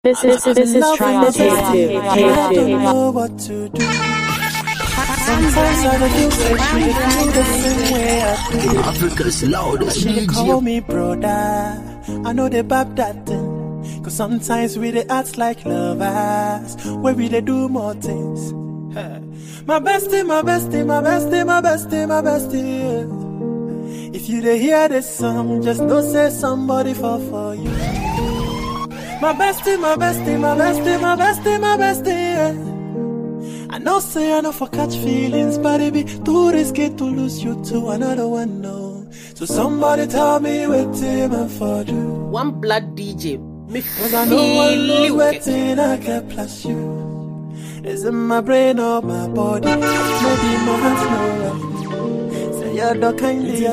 This is Trial J2. I don't know what to do. Sometimes I don't feel the same way I do. Africa's loudest They DJ. call me brother. I know they bab that thing. Cause sometimes we they act like lovers, where we they do more things. My bestie, my bestie, my bestie, my bestie, my bestie. If you they hear this song, just know say somebody fall for you. My bestie, my bestie, my bestie, my bestie, my bestie. I know say I know for catch feelings, but it be too risky to lose you to another one, no. So somebody tell me what him and for do. One blood DJ, me Cause I know one knows waiting I can plus you. Is in my brain or my body? Maybe my heart no. Say you're the kind of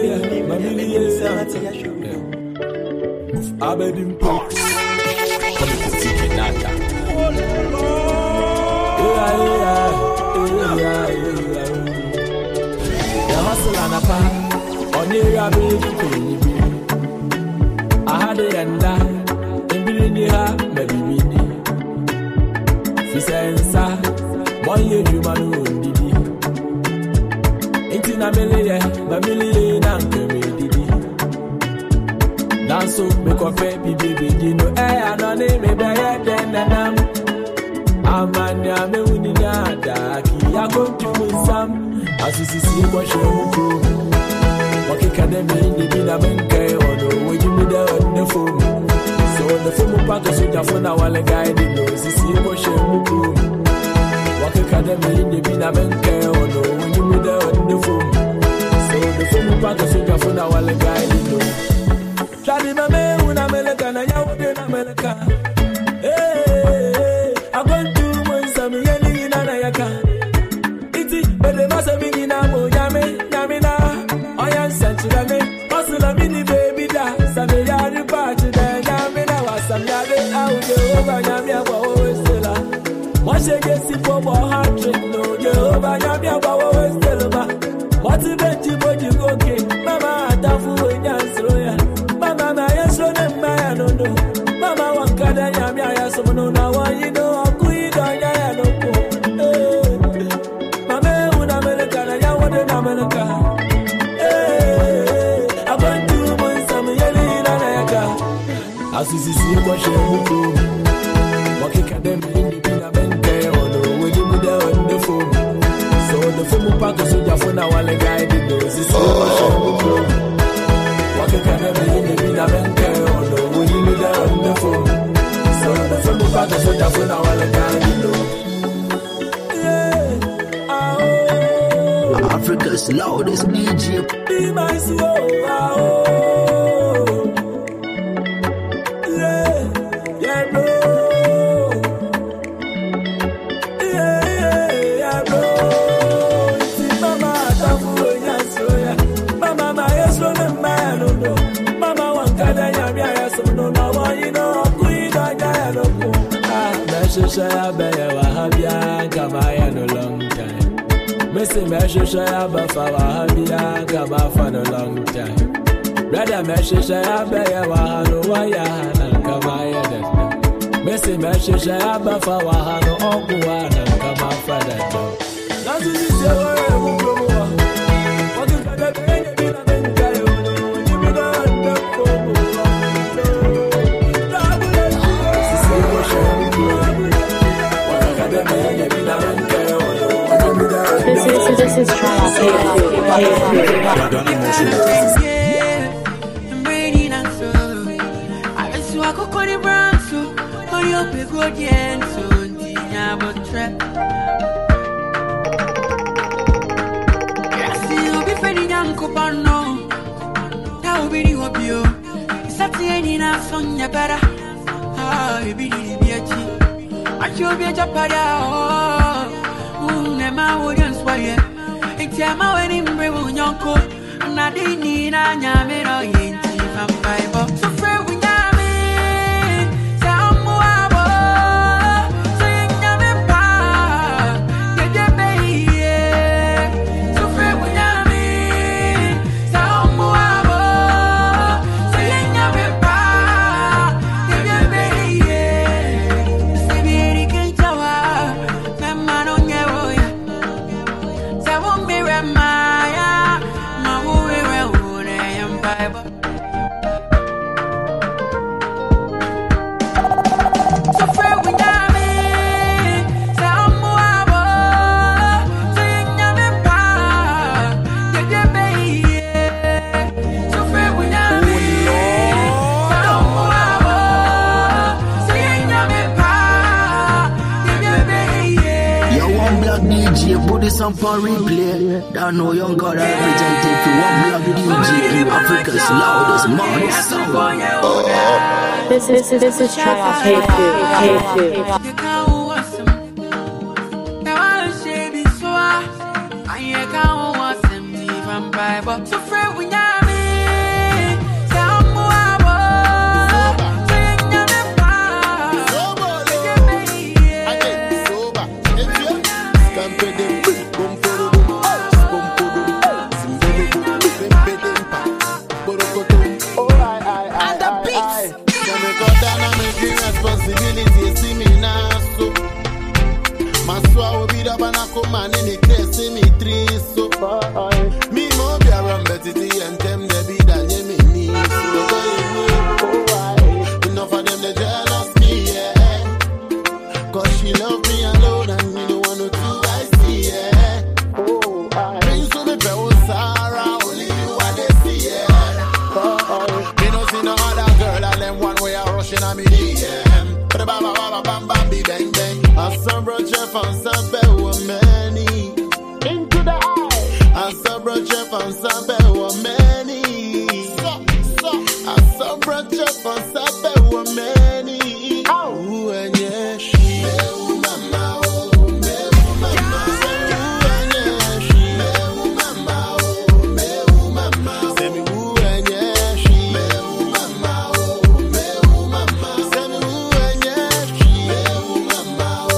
Fisensa, moye jumanu didi. Inti na miliye na nkeme didi. Danso me kofe bibi dino, anone me beye denenam. Amanya me uninya daki, ya kontu sam. Asisisi kwa shemuku. Wakika deme indi bina menke, ono wejimide on the phone. So the phone pack is with your phone, I want to guide you. See what she will do. Walk academy in the Bina Menke, or no, when you with her on the phone. So the phone pack is with your phone, I want to guide you. Shadi Mame, when I'm American, I am in America. Hey, I'm going to win some yelling in Anayaka. It's but the master meaning I'm Yamina. I am sent to the Hustle a mini baby da, Sabe Yari Party, then Yamina was some Yari out over Yamia Westella. What she gets it for more heart trick, no, Jehovah Yamia Westella. What's the bet you go to go king? Mama, Tafu in Yansroya. Mama, my yes, on them, I don't know. Mama, one kind of Yamia, someone now, why you know, I'm good on Yano. Mama, when American, I want an American. Asisi kwa shemuku Wakika demi indi bina mente Ono wedi mude on the phone So the phone paka suja funa wale guide no Asisi kwa shemuku Wakika demi indi bina mente Ono wedi mude on the phone So the phone paka suja funa wale guide no Africa's loudest DJ. Be my slow, Shaya Baya Wahabia, Kamaya no long time. Missy Mesha Shaya Bafa Wahabia, Kama for no long time. Brother Mesha Shaya Baya Wahano Wayana, Kamaya Detta. Missy Mesha Shaya Bafa Wahano Okuana, Kama for that job. That's what you say, This is Trial J2. I'm ready now, so I just walk a corner brown, so on your big good yen, so Tina but trap. I see you be finding young Copano. That will be the hobby. It's not the end in our song, you better. Ah, you be the BH. I should be a Japada. Nema wouldn't swear. It's a man in Brew Yonko. Nadini, Nanyamino, Yinti, from Bible. So, friend, we Yami. Some Wabo. So, Yampa. Get baby. So, friend, we Yami. Some Wabo. So, Yampa. Get baby. DJ, put this on for replay. Don't know young God representing for one block DJ, Africa's loudest modest sound. This is Triumph K2. Man in the case, see me three so me mo be around betty and them they be that you me need so enough of them they jealous me, yeah. Cause she love me alone and me no want to do I see, yeah. Bring to me bro Sarah, only you are they see, yeah. Me no see no other girl and them one way I rushing on me, yeah. Bam bam bam bam bam bang bang. I saw bro Jeff and Sabe many into the eye. I saw bro Jeff and Sabe many. I saw bro Jeff and Sabe many. Oh, and yeah, she mama, oh, mama, and yeah, she mama, oh, mama, say me who and yeah, she mama, oh, mama, say me who and yeah, she mama, oh,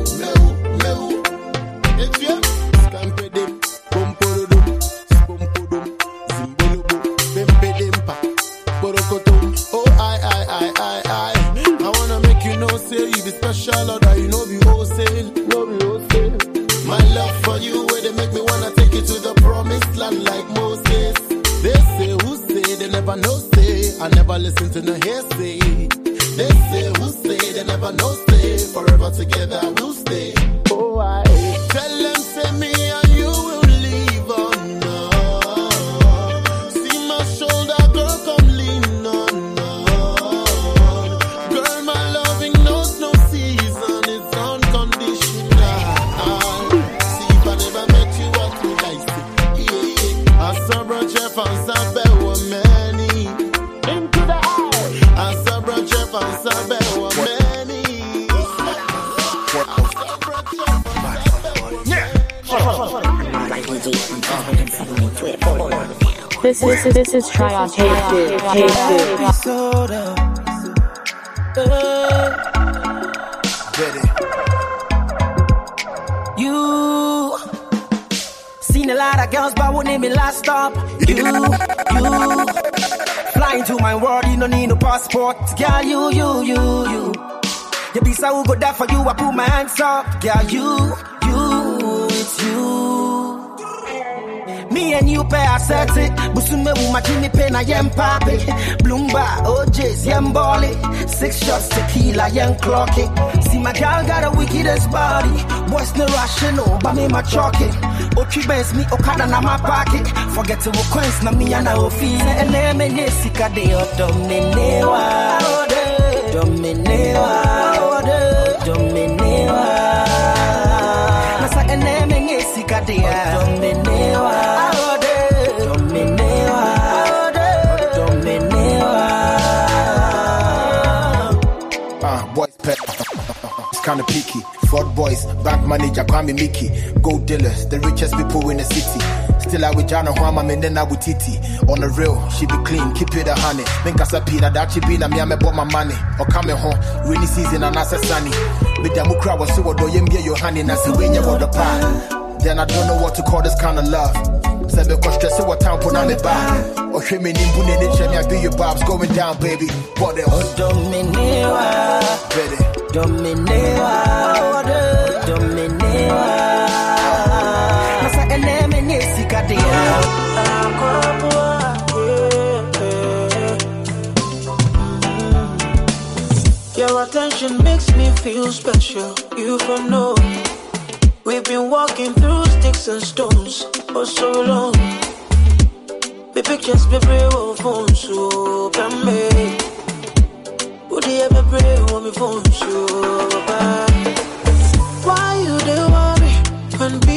it's you, scampedem, pompodum, spompodum, zimbolobo, bempedempa, borokotum. Oh, I wanna make you know, say you be special, or that you know be wholesale, My love for you, where they make me wanna take you to the promised land like Moses. They say who say, they never know say. I never listen to no hearsay. They say who say, they never know say. Forever together we'll stay. Oh, I tell them say me and you will leave on. See my shoulder, girl, come lean on. Girl, my loving knows no season, it's unconditional. See if I never met you, what would I say? Yeah. I saw bro Jeff and Sabe were many. Into the eye. I saw bro Jeff and Sabe were many. This is Triumph K2. You seen a lot of girls, but won't name me last stop. You flying to my world, you don't need no passport. Girl, you. You be so good that for you, I put my hands up. Girl, you, it's you. Me and you pay a set it. Busume wuma Jimmy Pena yem papi. Bloomba, OJ's yem bolly. 6 shots tequila yem clock it. See my girl got a wickedest body. Boys no rational, but me my chalky. Ochi Benz me Okada na my pocket. Forget to coins na me and I will feel. And then me nesika de dominewa. Nasa ene me nesika de dominewa. Boys pet, it's kinda picky. Fraud boys, bank manager, Kwame Mickey. Gold dealers, the richest people in the city. Still I with Jana Huama, and then I with Titi. On the real, she be clean, keep it a honey. Make us a pina, that she be na me, I bought my money. Or coming home, rainy season and as a sunny. With the mukra was so do you get your honey, and that's the way you want the pie. Then I don't know what to call this kind of love. Say because stress what time put on me back. Or hear me in Bunny, I be your bobs going down, baby. What else? Dominewa, Nasa ene me nesika de Your attention makes me feel special. You for know we've been walking through sticks and stones for so long. The pictures be brave on phone so can me. Would you ever pray on me phone so bad? Why you do worry when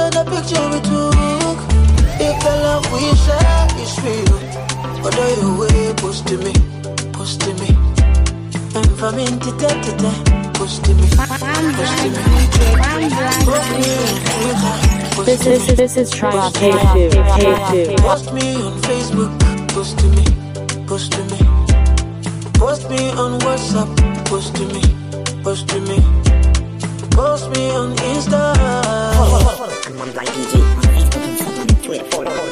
posted a picture we took. If the love we share is real, what are you way? Post to me, post to me. And from into that, post to me, post to me. This is Triumph K2. Post me on Facebook, post to me, post to me. Post me on WhatsApp, post to me, post to me. Post me on Insta. I'm on Black DJ on Facebook, Instagram, Twitter, follow now.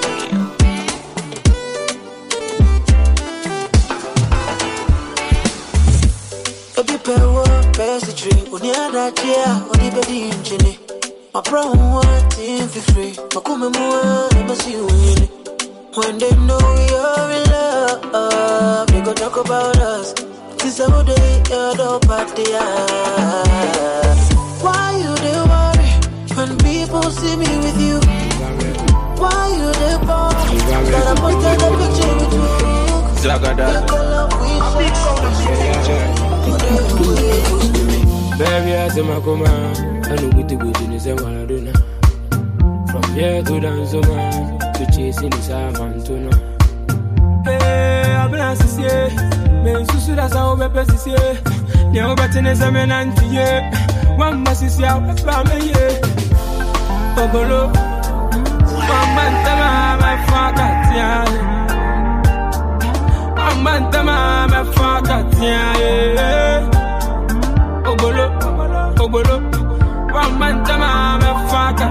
Baby, pewo, pesitry, uni adachia, uni bedi inchini. My brown one team for free. My kume mua, never see you in it. When they know we are in love, they go talk about us. Since I would day, you're the party. Why you they worry when people see me with you? Why you they bother that I posted a picture with you? Zagada. Baby, I say my command. I know good to go to the same Maradona. From here to Danzoma to chasing the Savantona. Hey, I'm not to say, men Susu, that's how we pass here. The overturners are men anti ye. One must see how the family. Ogolo, one man, my father, one man, my father, Ogolo, Ogolo, one man, my father,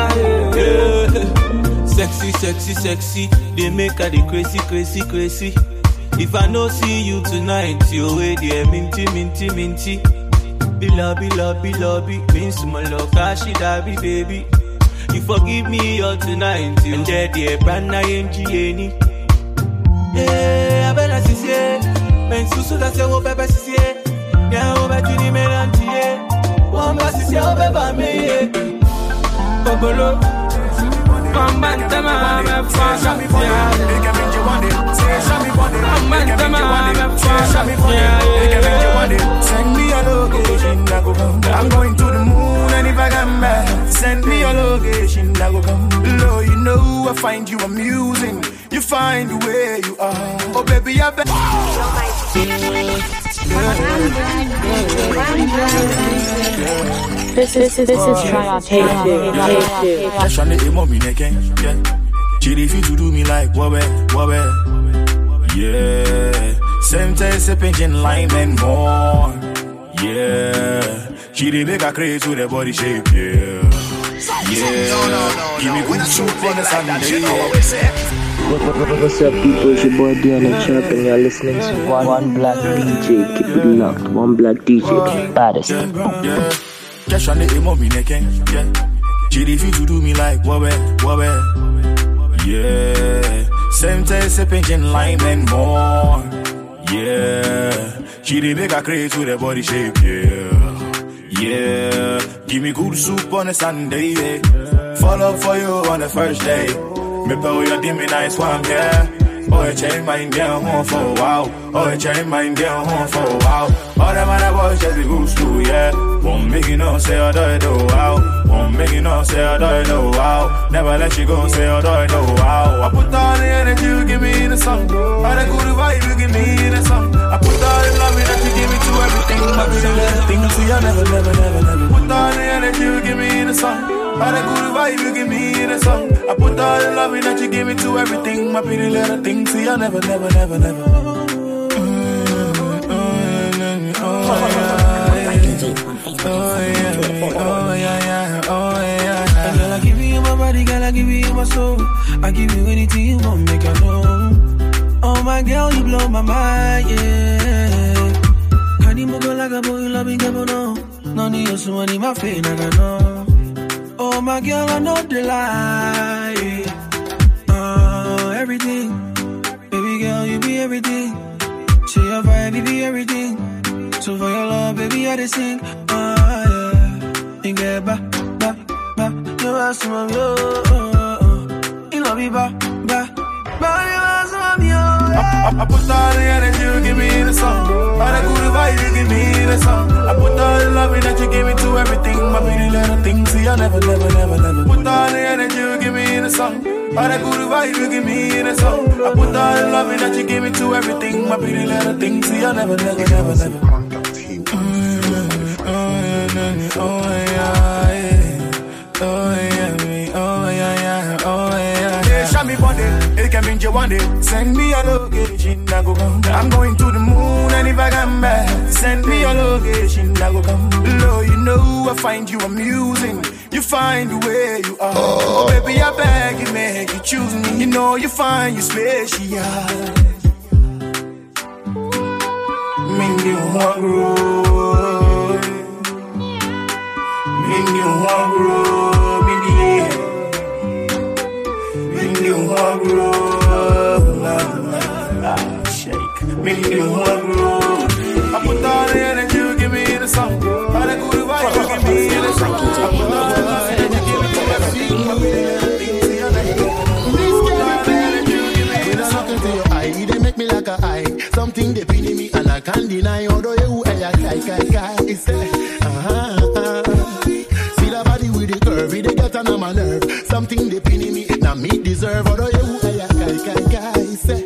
Sexy, sexy, sexy. They make her the crazy, crazy, crazy. If I no see you tonight, you wait there, minty, minty, minty. Bilabi, lobby, lobby. Means my love, she dabby, baby. You forgive me all tonight. You dead, yeah, brand new yeah, I better see it. Men Susu, that's your baby, see it. Yeah, over to the man, yeah. One bass is your baby, me. Ogolo. One man, the man, my father, send me your location, I go come. I'm going to the moon, and if I come back, send me your location, I go come. Lord, you know I find you amusing. You find the way you are. Oh, baby, I bet. This is Triumph K2. That's on the emo me again. She refuse to do me like wobble. Yeah. Same taste, a pigeon lime and more. Yeah. She did make a craze with her body shape. Yeah. Give me good soup on the Sunday. What's up, people? It's your boy Diana Chirp, and you're listening to One Black DJ. Keep it locked. One Black DJ, baddest. Just on the emo me again. She refuse to do me like wobble. Yeah. Same taste, a pigeon lime and more. Yeah. She did make a craze with her body shape. Yeah. Give me good soup on a Sunday. Fall up for you on the first day. Me pay your dimmy nice one, yeah. Oh, you change mine down home for a while. Oh, you change mine down home for a while. All them other boys just be good school, yeah. Won't make you know, say I do it, wow. Won't make you know, say I do it, wow. Never let you go, say I do it, wow. I put all the energy you give me in the song. All the good vibe you give me in the song. I put all the love that you give me to everything. I really things see I never. Put all the energy you give me in the song. All the good vibe you give me in the song. I put all the love that you give me to everything. My pretty little things see I never. Girl, I give you my body, girl, I give you my soul. I give you anything you want, make I know. Oh my girl, you blow my mind, yeah. Kani mogo like a boy, love me, no. No need you, so money, my face, I know. Oh my girl, I know the lie. Everything, baby girl, you be everything. Say your vibe, you be everything. So for your love, baby, I just sing. Yeah. You get ba. You ask me, you love me, ba. You ask me, I put all the energy you give me in the song. All the good vibe you give me in in a song. I put all the loving that you give me to everything. My pretty little thing, see I never put all the energy you give me in a song. All the good vibe you give me in a song. I put all the loving that you give me to everything. My pretty little thing, see I never show me body, it can mean you want it. Send me a location, I go come. I'm going to the moon, and if I come back, send me a location, I go come. Lord, you know I find you amusing. You find the way you are. Oh, baby, I beg you, make you choose me. You know you find you special. Mingi wangro, mingi wangro, mingi wangro, shake, mingi wangro. I put all the energy you give me in the song, all the good vibes you give me in the song. I put all the energy you give me to everything. They make me like a eye, something they pin me and I can't deny. Although you guy, see the body with the curve, they get on my nerve. Something they pin me, now me deserve. Although you guy, say,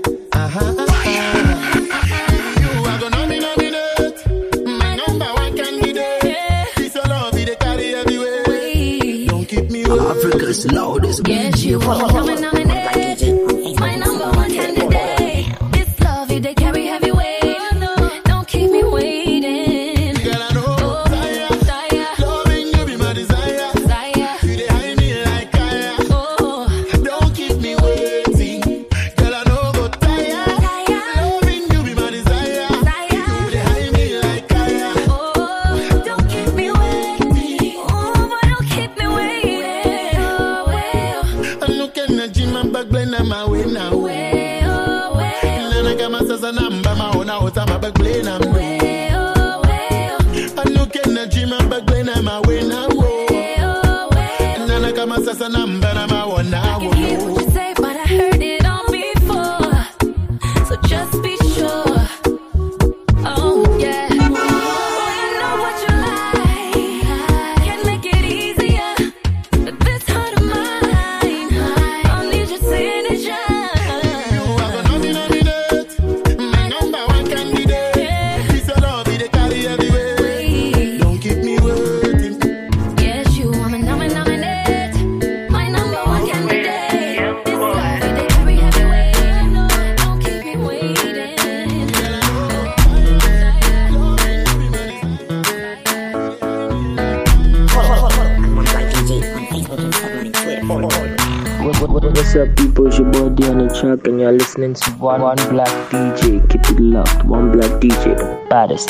you are gonna nominate my number one candidate. This your love, they carry everywhere. Don't keep me away. Africa's loudest Get you nominate my number one candidate. This love, they carry heavyweight. Don't keep me waiting. Girl, I know, loving you be my desire. You dey hide me like fire. Don't keep me waiting. Girl, I know go tired. Loving you be my desire. You dey hide me like fire. Don't keep me waiting. But don't keep me waiting. I'm looking at Jim and back blend my way now. Nana kama sasa namba maona utama back blend I'm looking at Jim and back blend my way now. Nana kama sasa namba na maona. I can hear what you say, but I heard it all before. So just be sure. Oh yeah. I know what you like. Can make it easier. But this heart of mine, I'll need your signature. You are gonna nominate my number one candidate. This your love, they carry everywhere. Don't keep me waiting. Yes, you wanna nominate my number one candidate. This love, they carry heavyweight. Don't keep me waiting. One Black DJ on Facebook, Instagram, and Twitter. Follow. What's up, people? It's your boy D on the track, and you're listening to One Black DJ. Keep it locked. One Black DJ, the baddest.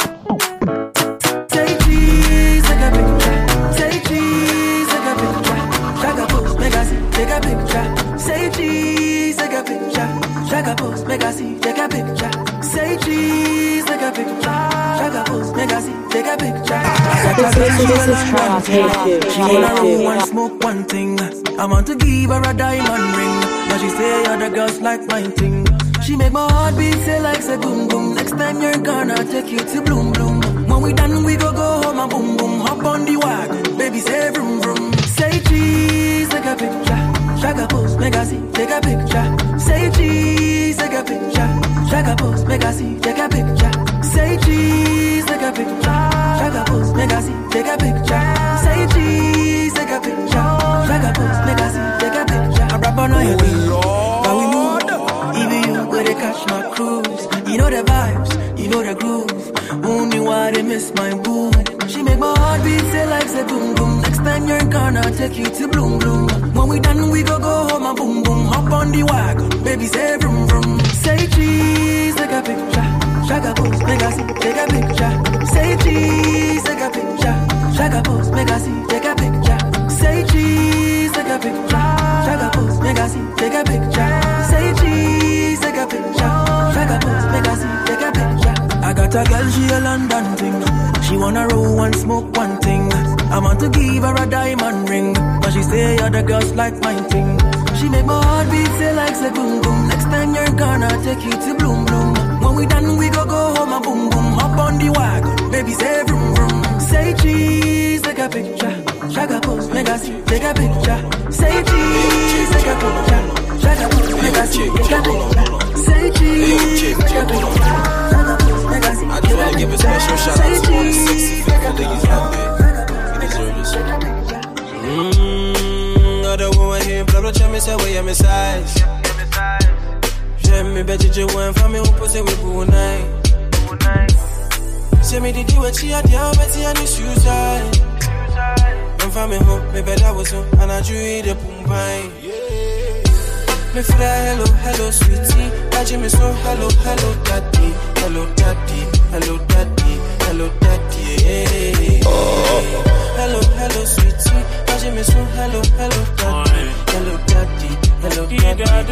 Say cheese, take a picture. Say cheese, take a picture. Shaka post, make I see, take a picture. Say cheese, take a picture. Shaka post, make I see, take a picture. Say cheese, take a picture. Shaka post, make I see, take a picture. This is Trial Take She wanna roll Two. one, smoke one thing. I want to give her a diamond ring, but she say other girls like my thing. She make my heart beat say like say boom boom. Next time you're gonna take you to bloom bloom. When we done we go home and boom boom. Hop on the wagon, baby say vroom vroom. Say cheese, take a picture. Shaka post, make I see, take a picture. Say cheese, take a picture. Shaka post, make I see, take a picture. Say cheese, take a picture. Shaka post, make I see, take a picture. Say cheese, take a picture. Shaka post, make I see, take a picture. I rap on your wing, but we move. Even you go to catch my cruise. You know the vibes, you know the groove. Only why they miss my boo. She make my heart beat say like say boom boom. Next time you're gonna take you to bloom bloom. When we done we go home and boom boom. Hop on the wagon, baby say vroom vroom. Say cheese, take a picture. Shaka post, make I see, take a picture. Say cheese, take a picture. Shaka post, make I see, take a picture. Say cheese, take a picture. Shaka post, make I see, take a picture. Say cheese, take a picture. Shaka post, make I see, take a picture. I got a girl, she a London thing. She wanna roll one, smoke one thing. I want to give her a diamond ring, but she say other girls like my thing. She make my heart beat say like say boom boom. Next time you're gonna take you to bloom bloom. When we done we go home and boom boom. Hop on the wagon, baby say cheese, take a picture. Shaka pose, make us take a picture. Say cheese, take a picture. Shaka pose, make us take a picture. Say cheese, take a picture. Shaka pose, make us take a picture. I just want to give a special shout out to all the sexy faithful ladies out there. You deserve this. Other woman here, blah blah, tell me say where my size. J'aime me bet you want for me who pose with good night. Say me did you what she had down, bet you on the shoes side. I'm for me home, me bet I was so, and I drew the boom pine. Me feel hello, hello sweetie. Catching me so hello, hello daddy, hello daddy, hello daddy, hello daddy. Yeah. Hello, hello sweetie. Catching me so hello, hello daddy, hello daddy, hello daddy, hello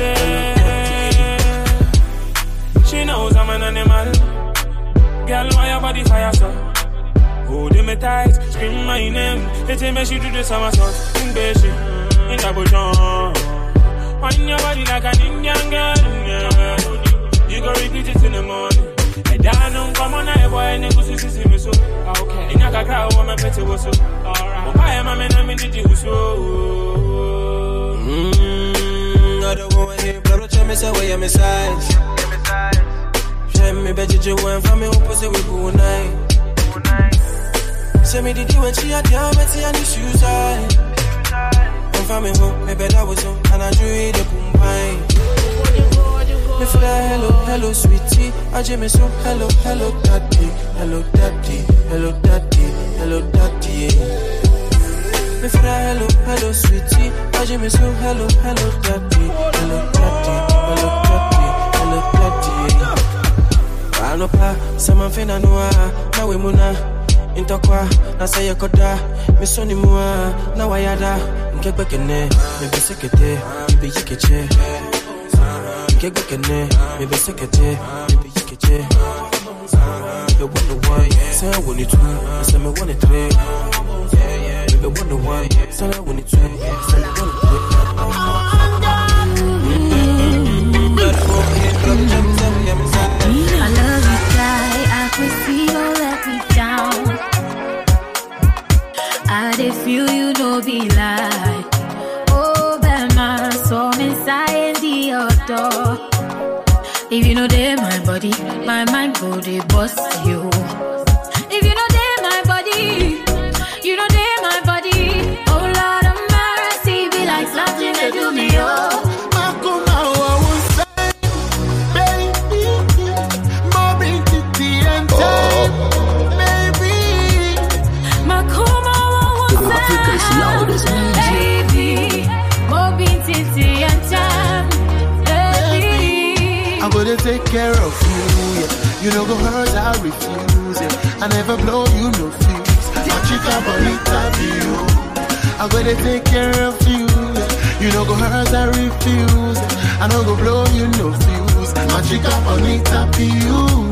daddy. She knows I'm an animal. Girl, why your body fire so? Holding me tight, scream my name. They tell me she do the somersault. In Beshi, in double jump. On your body like an Indian girl. You go repeat it in the morning. I don't come on, I boy, and you see me so. Okay. In a crowd, I'm a petty was so. Alright. I am a man, I'm in the juice. I don't want to hear, but tell me, say, where my size. Me bet you want for me who pose with good night. Say me did you when she had down, bet you on the shoes side. I'm for me home, me bet I was home, and I drew the boom pine. Me feel hello, hello sweetie. I just me so hello, hello daddy, hello daddy, hello daddy, hello daddy. Me feel hello, hello sweetie. I just me so hello, hello daddy, hello daddy, hello daddy, hello daddy. Anopa, sama fena noa, na we muna. Intokwa, na say koda, me soni mua, na wayada. Nkekwe kene, me besekete, me be yikeche. Nkekwe kene, me besekete, me be yikeche. Me wonder why, say I want it two, say me want it three. Me wonder why, say I want it two, say me want it three. I love you, guy. I could see you let me down. I did feel you no be like. Oh, Bema, so inside the door. If you know they my body, my mind go they bust you. If you know they my body, you know they my body. Oh Lord of mercy, be like something they do me oh. Africa's loudest DJ. Baby, Bobby Titi and Jam. Baby, I'm gonna take care of you, yeah. You know go hurt, I refuse, yeah. I never blow you no fuse. My chica bonita be you. I'm gonna take care of you, yeah. You know go hurt, I refuse, yeah. I no go blow you no fuse. My chica bonita be you.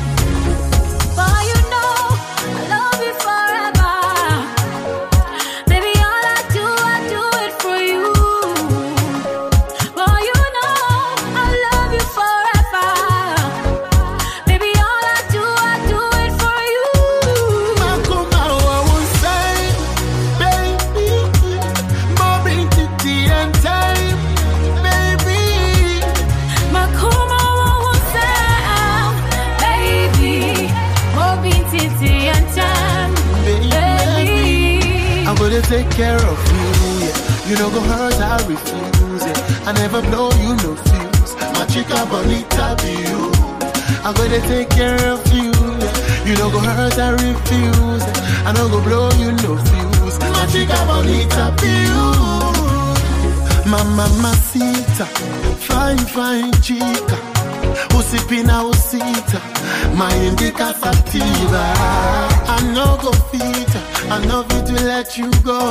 Take care of you, yeah. You know go hurt, I refuse, yeah. I never blow you no fuse. My chica bonita be you. I'm gonna take care of you, yeah. You know go hurt, I refuse, yeah. I no go blow you no fuse. My chica bonita be you. Mamacita, fine, fine chica. Usipina usita, my indica sativa. I no go fit, I know it to let you go.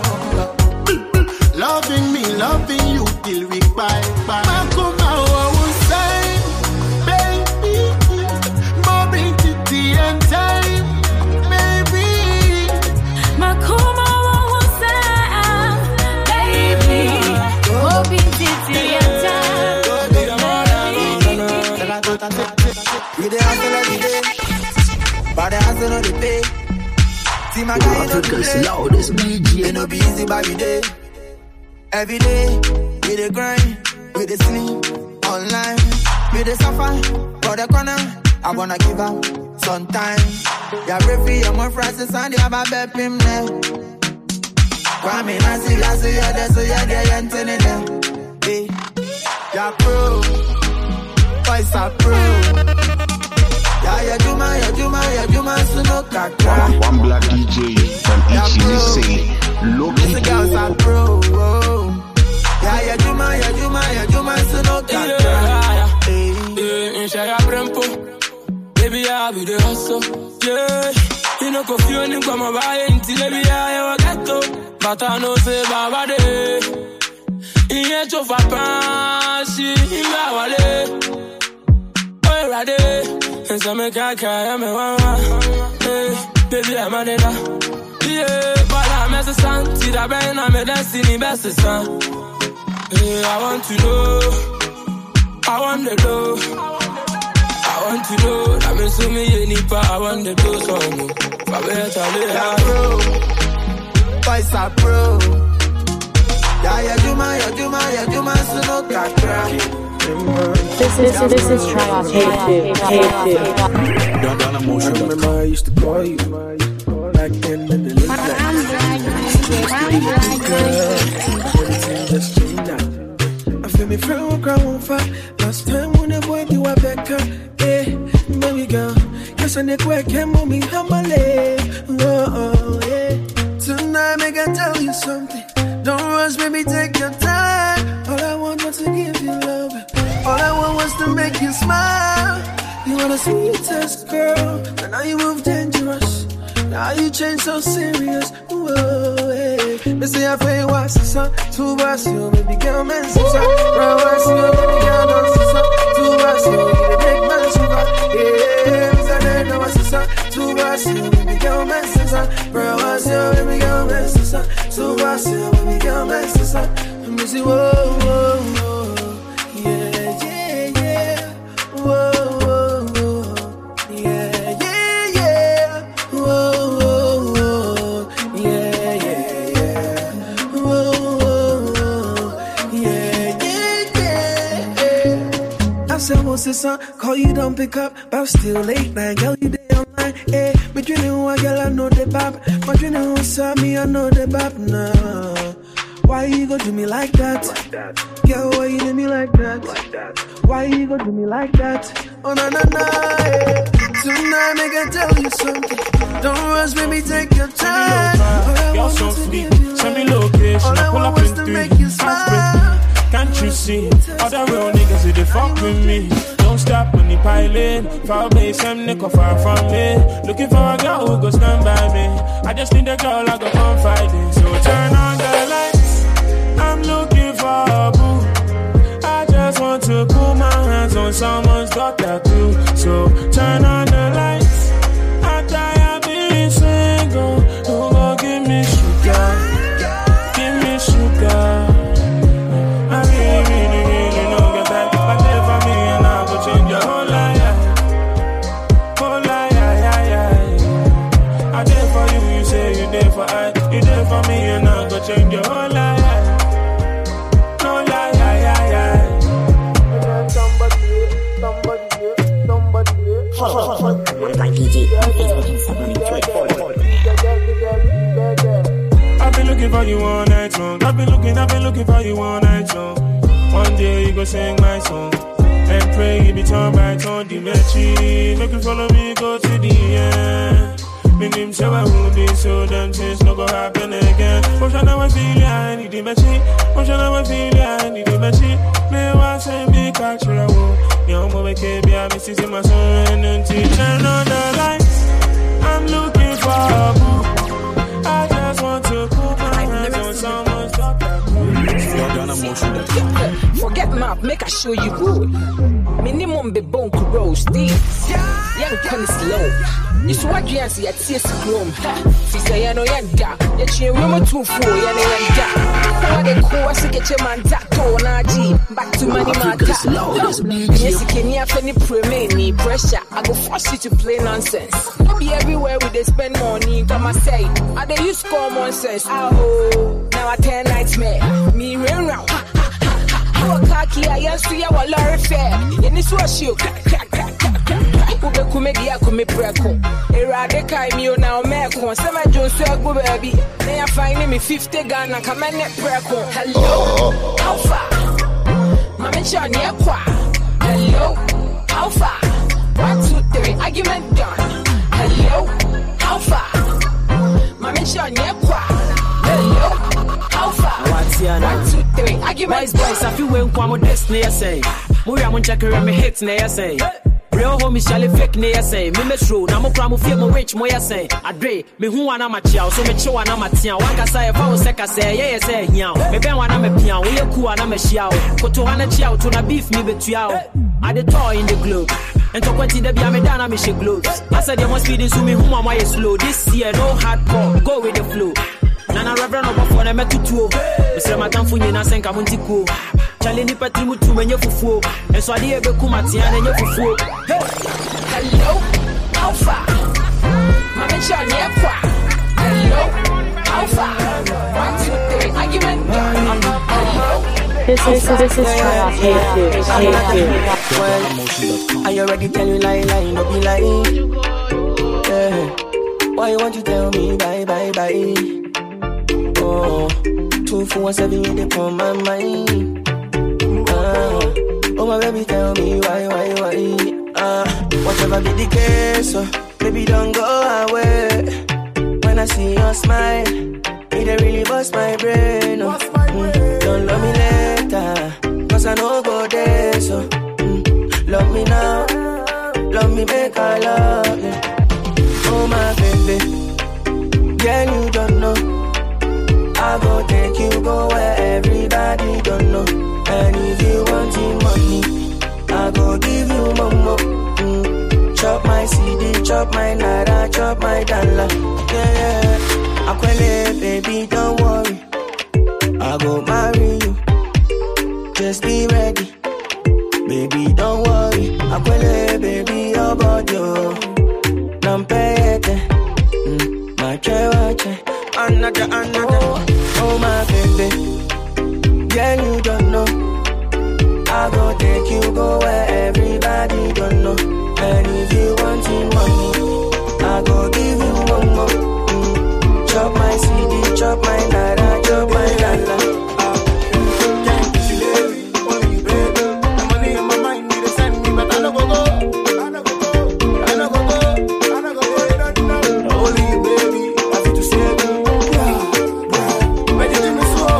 Loving me, loving you till we bye. Makuma, I will say, baby, Bobby Titi and time, baby. Makuma, I will say, baby, Bobby Titi and time. We dey hustle every day, but the hustle no dey pay. See my guy in Africa's loudest DJ. It no be easy by the day. Every day, we dey grind, we dey sleep, online, we dey suffer, for the corner, I wanna give up, sometimes. Yeah, referee, I'm on Francis, and they have a bep him there. Kwame, Nasi, yeah, there, so yeah, there, yeah, telling them. Hey, yeah, pro, boys are pro. Yeah, Juma, so no kakra. One black DJ from Ichilise. Listen, girls are pro. Yeah, Juma, so no kakra. Baby, I be the hustle. Yeah, you know, confusing come my buy until baby, I get to. But I know, say, Baba, day. In your chofa pansi, in Bawale. Oh, ready. And some make I cry, I'm a mama. Hey, baby, I'm a nigga. Yeah, but I'm a son. See that brain, I'm a destiny best son. Hey, I want to know. I want to know. I want to know. That means to me, any part. I want to do something. I better live. Yeah, bro. Boys are pro. Yeah, Juma, so no kakra. This is Trial Take Two. I remember I used to call you back then in the late night. Just changed now. I feel me from ground on fire. Last time when the boy you were back up, yeah, baby girl. Yes, I need work and mommy humble. Oh, yeah. Tonight, make I tell you something. Don't rush, baby, take your time. All I want was to give you love. All I want was to make you smile. You wanna see test, girl. And now you move dangerous. Now you change so serious. Whoa, hey. They say I pay what's the sun. Two bars, you baby girl, man, sister. Round what's your baby girl, no sister. Two bars, you the big man, sugar. Yeah, I know what's the sun. Two bars, you baby girl, man, sister. Round what's your baby girl, man, sister. Two bars, you baby girl, man, sister. Let me see, whoa, whoa, whoa. Son, call you don't pick up, but still late night, girl, you day online, eh? Me drinking one girl, I know the bab. My drinking one saw me, I know the bab now. Why you go do me like that? Girl, why you do me like that? Why you go do me like that? Oh, na, na, na, eh. Tonight, make I tell you something. Don't rush, baby, take your time. All I want is to give you love. Send me location, all I want was to make you smile. Can't you see? Other real niggas, they fuck with me. Don't stop when they piling. Foul base, some nigga far from me. Looking for a girl who go stand by me. I just need a girl I go confide in. So turn on the lights. I'm looking for a boo. I just want to put my hands on someone's daughter too. So turn on the lights. I'm tired being single. Who gon' give me sugar? Give me sugar. Change your whole life. No lie, One Black DJ on Facebook, Instagram, and Twitter. I've been looking for you all night long. I've been looking for you all night long. One day you go sing my song and pray you be turn by turn. Dimechi, make you follow me, go to the end. Me name say I won't be so damn things no go happen again. But I know I feel ya, I need the machine. But I know I feel ya, I need the machine. Me want say me catch you away. Young boy baby, I miss you my son and turn on the lights. I'm looking for a boo. I just want to put my hands on someone's top. Forget map, make I show you good. Minimum be bone roast. young con slow. It's what you see at CS Chrome. She say, I know Yanda, yet you remember 2 4 Yanda. What the course to get your man taco Naji, back to money matter. Yes, you can hear any pre pressure. I go force you to play nonsense. Don't be everywhere with they spend money. Come and say, I they use common sense. Oh, now I 10 nightmare. Me rain round. Oh, khaki, I used to your lorry fair. In this was you. Ube kumedia kume preko. Erade kai mi ona omeko. Sema Jones go baby. They are finding me 50 Ghana. Come and net preko. Hello, how far? Mama Chan kwa. Hello, how far? 1 2 3 argument done. Hello, how far? Mama Chan kwa. Hello, how far? 1 2 3 argument. Boys, I feel when kwamo destiny say. Muri amun checker me hits na say. Real homie shall fake ne say. Me metro na mo kra mo fie mo rich mo say. Adre me hu wana ma chia so me che wana ma tia. Wan ka say fa o se ka say ye say hia. Me ben wana me pia wo ye ku wana me hia. Koto wana chia to na beef me betua. I the toy in the globe. And to kwenti de bia me dana me she gloves. I said you must feed in so me hu ma ye slow. This year no hardcore. Go with the flow. Nana reverend over for na metutuo. Me say ma tanfu nyina senka mo ntiko. Chale ni patri mutu menye fufuo. Enso ade ebe kuma tia na nye fufuo. Hello, how far? Mama Chan kwa. Hello, how far? 1 2 3 argument done. Hello. This is Trial K2. Well, are you ready? Tell you lie, no be lie. Yeah. Why you want to tell me bye? Oh, 247 in the on my mind. Oh my baby, tell me why? Whatever be the case, baby don't go away. When I see your smile, it really bust my brain. Don't love me later, cause I know go there. So love me now, love me make I love you. Oh my baby, girl you don't know. I go take you go where everybody don't know. And if you want money, I go give you momo. Chop my CD, chop my naira, chop my dollar. Yeah. Akwele, baby, don't worry. I go marry you. Just be ready. Baby, don't worry. Akwele, baby, your body. Nampete. My chewache. Another. Oh my baby. Girl, you don't know. I go take you go where everybody don't know. And if you want money, I go give you one more. Chop my CD, chop my naira, chop my dollar. The money in my mind, you send me, but I don't go. Only baby, I feel to see you. Why did you miss me?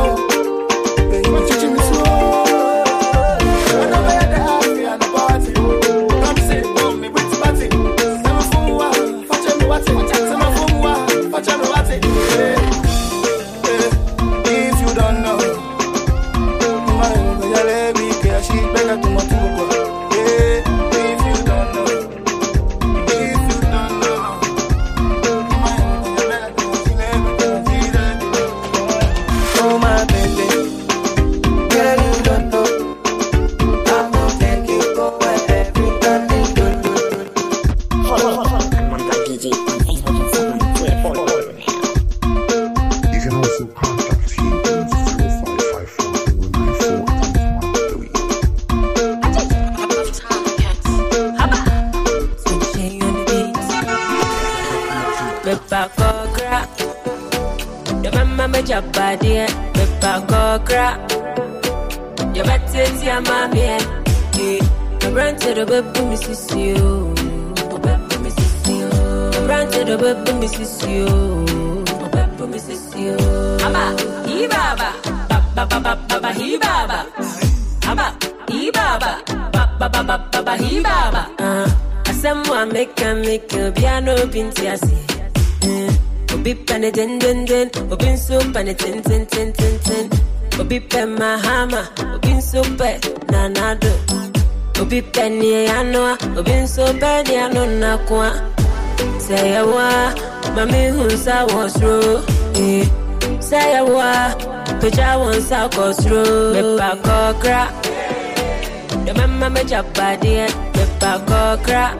Obi penny ano, obi so penny ano nakwa. Say a wa, mami who's I was through. Say a wa, picture once I go through. Me back crack. The mama me jab body, me back crack.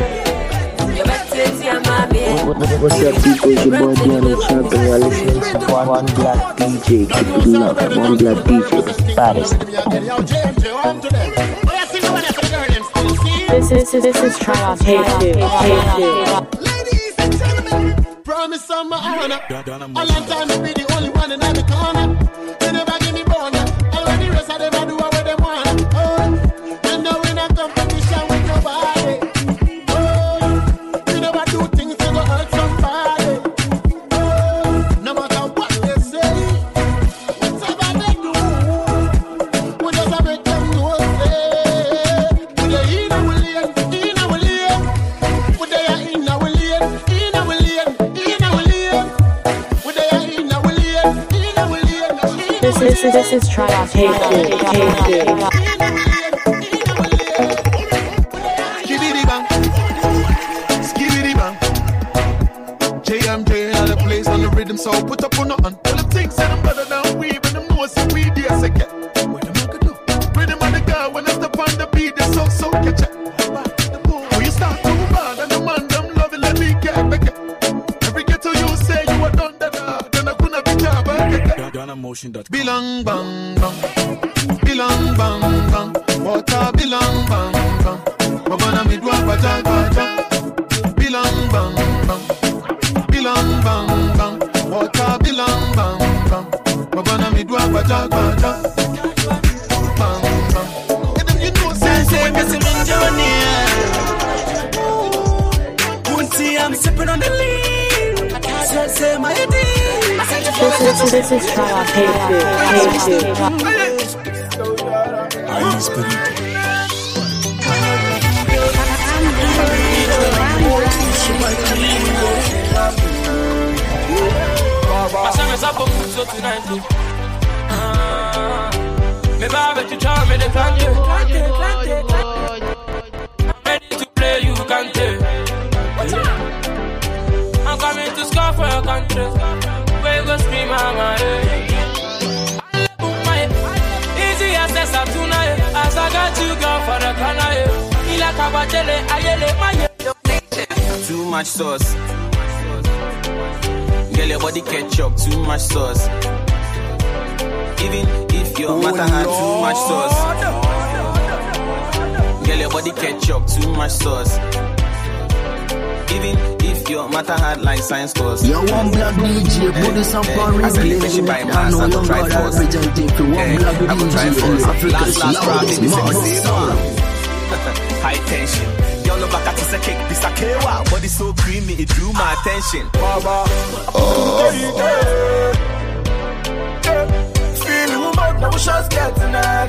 What's up, people? It's your boy Diana Champ, and you're listening to One Black DJ. Keep it locked. One Black DJ, the baddest. This is Try Off Tape 2. Ladies and gentlemen, promise on my honor. A long time to be the only one in every corner. They never give me bonus. All the rest of them I do what they want. Oh, you know we're not competition with nobody. This is Try Off Tape 2. Skibidi bang, skibidi bang. JMJ in the place on the rhythm, so put up on nothing. All the things that I'm better than we, when them know see we there second. What am I gonna do? Rhythm on the girl when I step on the beat, they so catch it. When you start to bad and the man them love it, let me get back. Every ghetto you say you are done that, then I couldn't be job. Belong bang bang, belong bang bang, water belong bang bang. Babana mi dua baja baja, belong bang bang, belong bang bang, water belong bang bang. Babana mi dua baja baja, bang bang. And then you know say missing in Johnny. Kunti I'm sipping on the lean. Say my D. This is Try Off Tape 2. Ready to play, you can take. I'm coming to score for your country. We go scream, easy access up tonight. As I got you, girl, for the canal. Too much sauce. Girl, your body ketchup. Too much sauce. Even if your matter had too much sauce. Girl, your body ketchup. Too much sauce. Even if your matter had like science course. Yo, One Black DJ, put this up on replay. I know young God representing for One Black DJ. Africa's loudest man. High tension. Y'all know back at this a cake, this a kewa. Body so creamy, it drew my attention. Feeling woman, now we just get tonight.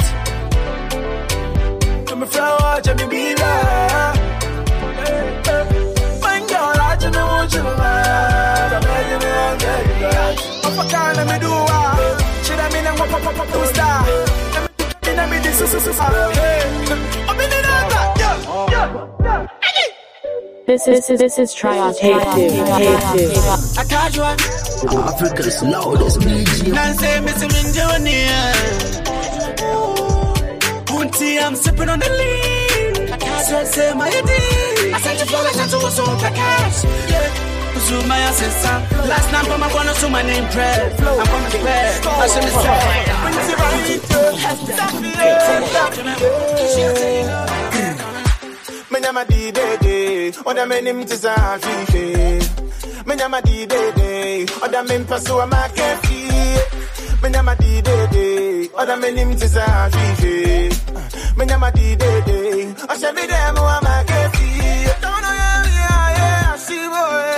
Come and flower, Jimmy be there. Let me do should I mean I'm a star? Let me this This is Try Off Tape 2. Africa's loudest DJ. Nancy, Missy Kunti, I'm sipping on the lean. I say my D. I said you flawless and to a soul cash. Yeah. My assistant. Last night I'm gonna do my name dread. I'm gonna spread. I should Menyama di de, oda menim tisa fife. Menyama di de, oda men paso ama kefi. Menyama di de, oda menim tisa fife. Menyama di de, osha mi demo ama kefi. Don't know yeah, I see boy.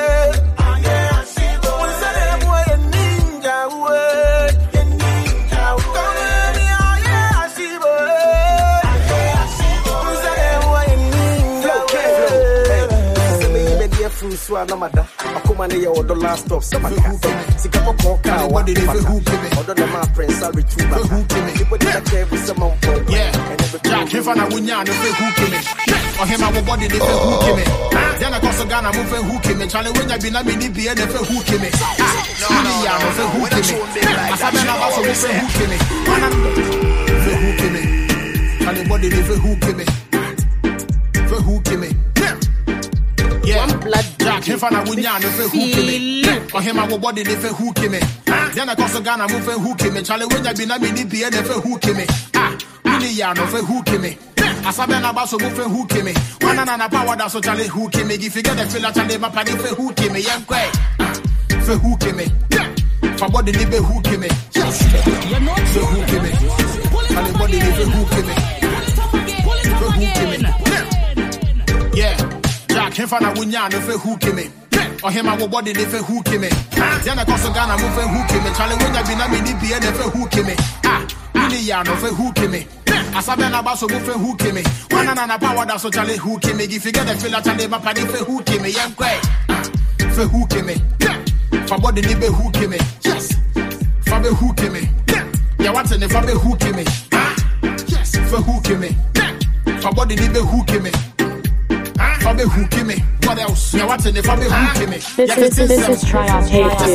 swa na mada. Akoma ne ye odo last stop. Sama ka. Sika ko ka wa. Body dey who give me. Odo na my friends are too bad. Who give me? People dey care for some on. Yeah. Jack if na wunya no fe who give me. O him our body dey who give me. Then I cause Ghana move who give me. Chale when you be na me di be dey who give me. No ya no fe who give me. Asabe na ba so who give me. Fe who give me. Chale body dey who give me. Fe who give me. Yeah, Jack, if I win ya, no fe who me. Or him our body they fe who me. Then I cause Ghana move fe who me. Charlie when you be na me ni be they fe who me. Really ya no fe who me. Asabe na baso move fe who me. One na power that so Charlie who me. If you get the feel Charlie my party fe who me. Young quay. Fe who me. For body they be who me. Yes. Fe who me. Charlie body they fe who me. Fe who me. Yeah. Jack, if I wunya no fe who me. Or him our body they fe who me. Then I cause Ghana move fe who me. Charlie when you be na me ni be they fe who me. Really ya no fe who me. Asabe na baso move fe who me. One na power that so Charlie who me. If you get the feel Charlie my party fe who me. Young quay. Fe who me. For body they be who me. Yes. For be who me. Yeah, what's in the for be who me. Yes. For who me. For body they be who me. Who me? What else? Yeah, what's in the family who me? This is Trial Tape 2.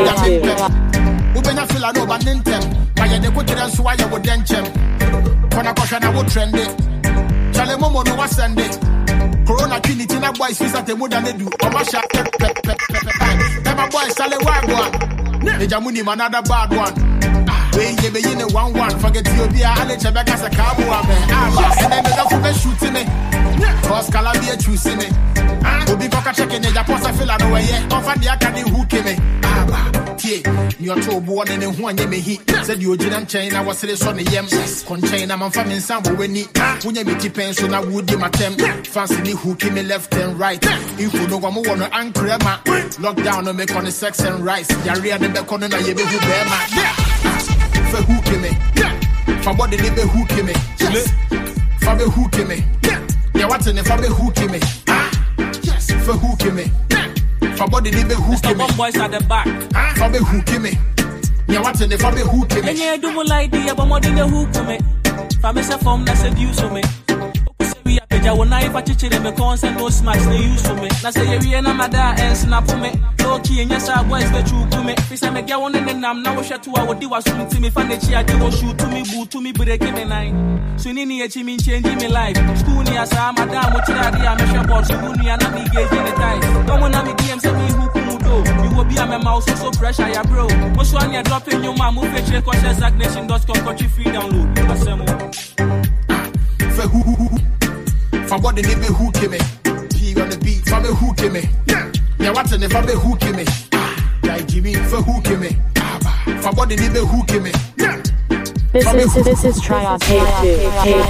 Ubena feel no bandintem. Why the quick and so why you would denchem? Kona kosha na wo trend it. Chale momo no was send it. Corona trinity na boys feel that they would than they do. Omasha my boys sale wagwa. The jamuni another bad one. When you be in a 1-1, forget you be a Alex Becca's a cowboy. And then the government shooting me. Cause Calabia choosing me. Will be coca checking the Japan feel out away. Offer the academy who came in. You're too born and one name he said you didn't chain. I was saying Sonny Yem. Conchain, I'm from in some when you meet the pension, I would do my temp. Fancy who came in left and right. If you know I'm one to anchor, lockdown no make on the sex and rice. You're real in the corner, you be who bear my. For who came me? For body they be who came me? Yes. For be who came me? Yeah, what's in the for be who came me? Yes. For who came me? For body they be who came me? Boys at the back. For be who came me? Yeah, what's in the for be who came me? And yeah, do more like the but more than the who came me. For me, say form that seduce me. We are peja when I chichi me consent no smash they use for me. Na say we na mada and snap for me. Low key and yes our boys be true to me. Fi say me get one and nam na wo hwe to a wo di was to me fan the chia dey wo shoot to me boot to me break me nine. So ni ni echi me change me life. School ni asa madam wo tira dia me hwe boss school ni na me gauge the time. Come on na me DM say me who kudo. You will be a me mouse so pressure ya bro. Mo so an drop in your mama move check ko zagnation.com country free download. Asemo. For who for body they be who came me. P on the beat for me who came me. Yeah, what's in the for me who came me? Guy Jimmy for who came me. For body they be who came me. This is Trial Tape 2.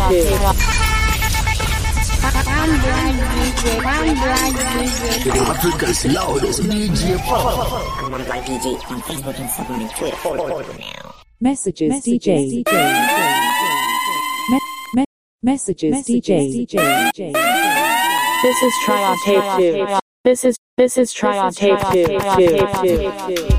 Africa's loudest DJ I'm One Black DJ on Facebook, Instagram, and Twitter. Follow now. Messages DJ. Messages DJ. This is Trial Tape 2. This is Trial Tape 2.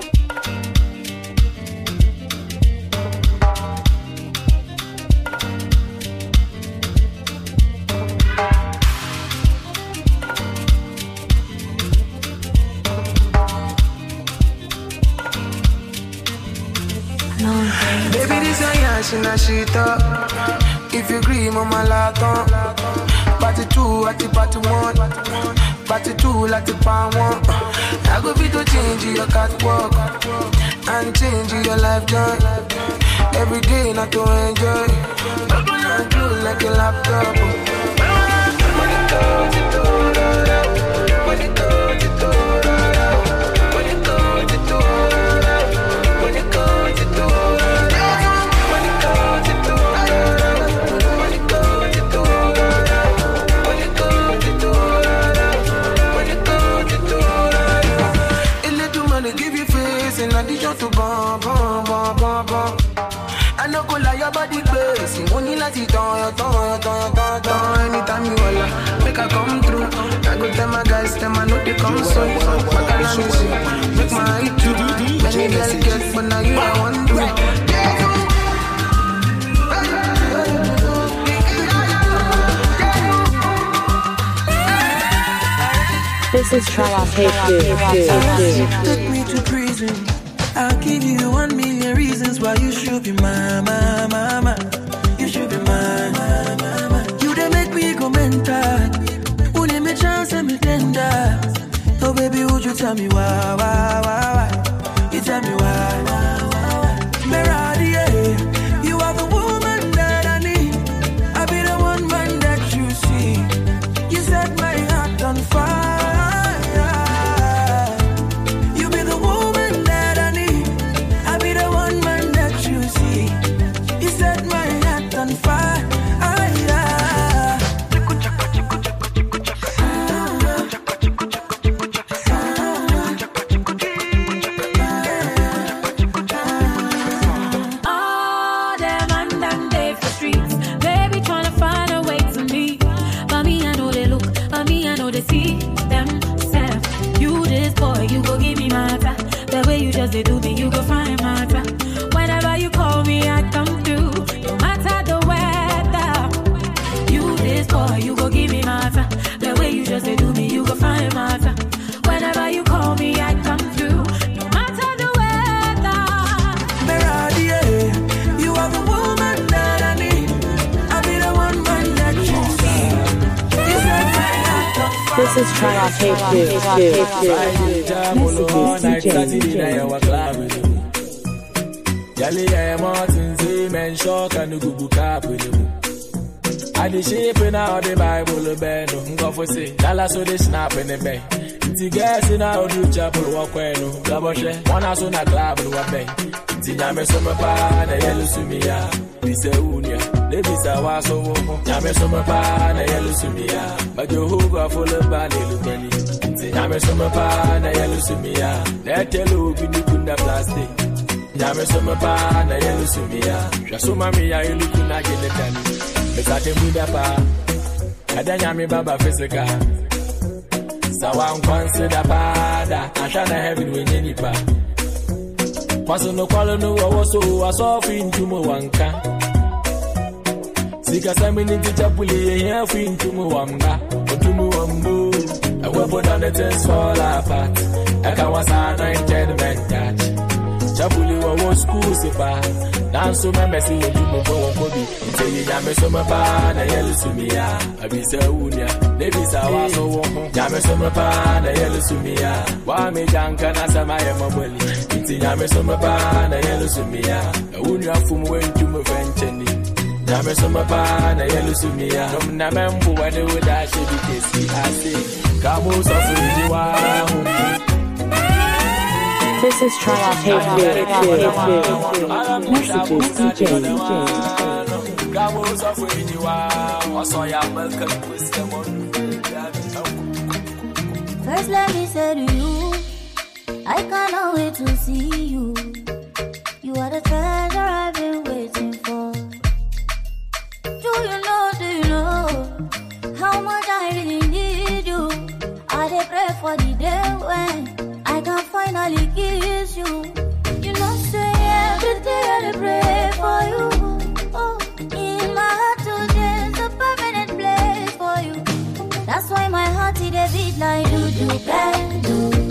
Baby, this a yash in a shit up. If you agree, mama laton. Party 2 at the party 1. Party 2 at the part 1. I go be to change your catwalk and change your life joy. Every day not to enjoy. Open and close like a laptop. To bomb, bomb, bomb, bomb, bomb. I know go like your body base. Money like it on. Anytime you holla, make I come through. I go tell my guys, them I know they come so. Back and I miss you. Make my hit you. Many girls get, but now you I want to. This is Trial Take Take me to prison. I'll give you 1 million reasons why you should be mine, you should be mine. You done make me go mental. Only me chance and me tender. Oh baby, would you tell me why? You tell me why? Meradi, you are the woman that I need. I'll be the one man that you see. You set my heart on fire. They do me, you go find my track. Whenever you call me, I come through. No matter the weather. You this boy, you go give me my track. The way you just they do me, you go find my track. Whenever you call me, I come through. No matter the weather. Meradi, you are the woman that I need. I'll be the one man that you see. You set my heart on fire. This is Trial Take 2. Jolly Martin, Zeman, Shock, and the Google Cap with him. I the shape in out the Bible, Ben, go for say, Dallas, so they snap in the bay. The gas in out the chapel, walk when, Gaboshe, one house on a club, and one bay. Tinyame Summer Pan, a yellow Sumia, Lisa Unia, Levisa was so warm, Yame Summer Pan, a yellow Sumia, but you who go full of body, Lubeni. Tinyame Summer Pan, a yellow Sumia, that yellow Kunda plastic. Yame Summer Pan, a yellow Sumia, Jasuma Mia, you look like in the penny. It's at the Budapa, and then Yami Baba physical. So I'm consider bad, I shall have it with any part. Paso no kwalo no waso asofi ntumo wanka Sika samini tichapuli here fi ntumo wamba Ntumo wambo I weapon on the things fall apart Eka wasa anointed men catch Chapuli wawo school sipa Nanso memesi ntumo bo wambobi Nteyi nyame soma pa na yelu sumia Abisa unia Nebisa waso womo Nyame soma pa na yelu sumia Wame janka na samaye mabweli Nyame soma pa na yelu sumia Unya fumu wentu mvencheni Nyame soma pa na yelu sumia Nomna membu wade udashi bikesi ase Kamu sofu jiwa This is Trial Take 2. Messages DJ. Kamu sofu jiwa Oso ya welcome First let me say to you I cannot wait to see you. You are the treasure I've been waiting for. Do you know how much I really need you? I dey pray for the day when I can finally kiss you. You know say every day I dey pray for you. Oh, in my heart today's a permanent place for you. That's why my heart is a beat like do.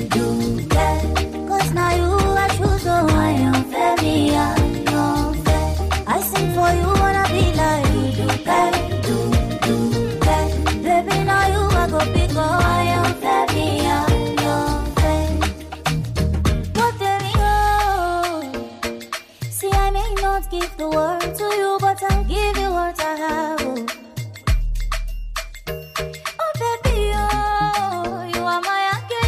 Cause now you I choose, so I am fair, me, I am fair. I sing for you, wanna be like you do, baby, now you I go pick up, I am fair, me, I am fair. What there we go? See, I may not give the world to you, but I'll give you what I have. Oh, baby, oh, you are my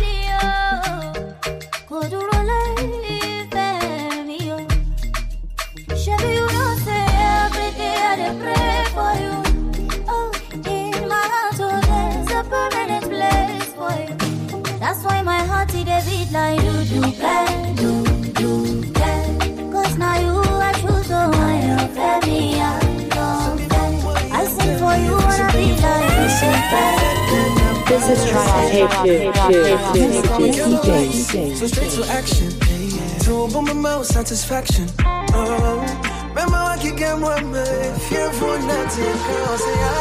That's why my heart is a beat like do. Cause now you I choose, so I am fair, me, I sing for you, wanna be like This is Try So straight to action. To open my mouth, satisfaction. Remember I can get one man. Fear for nothing. Girl, say I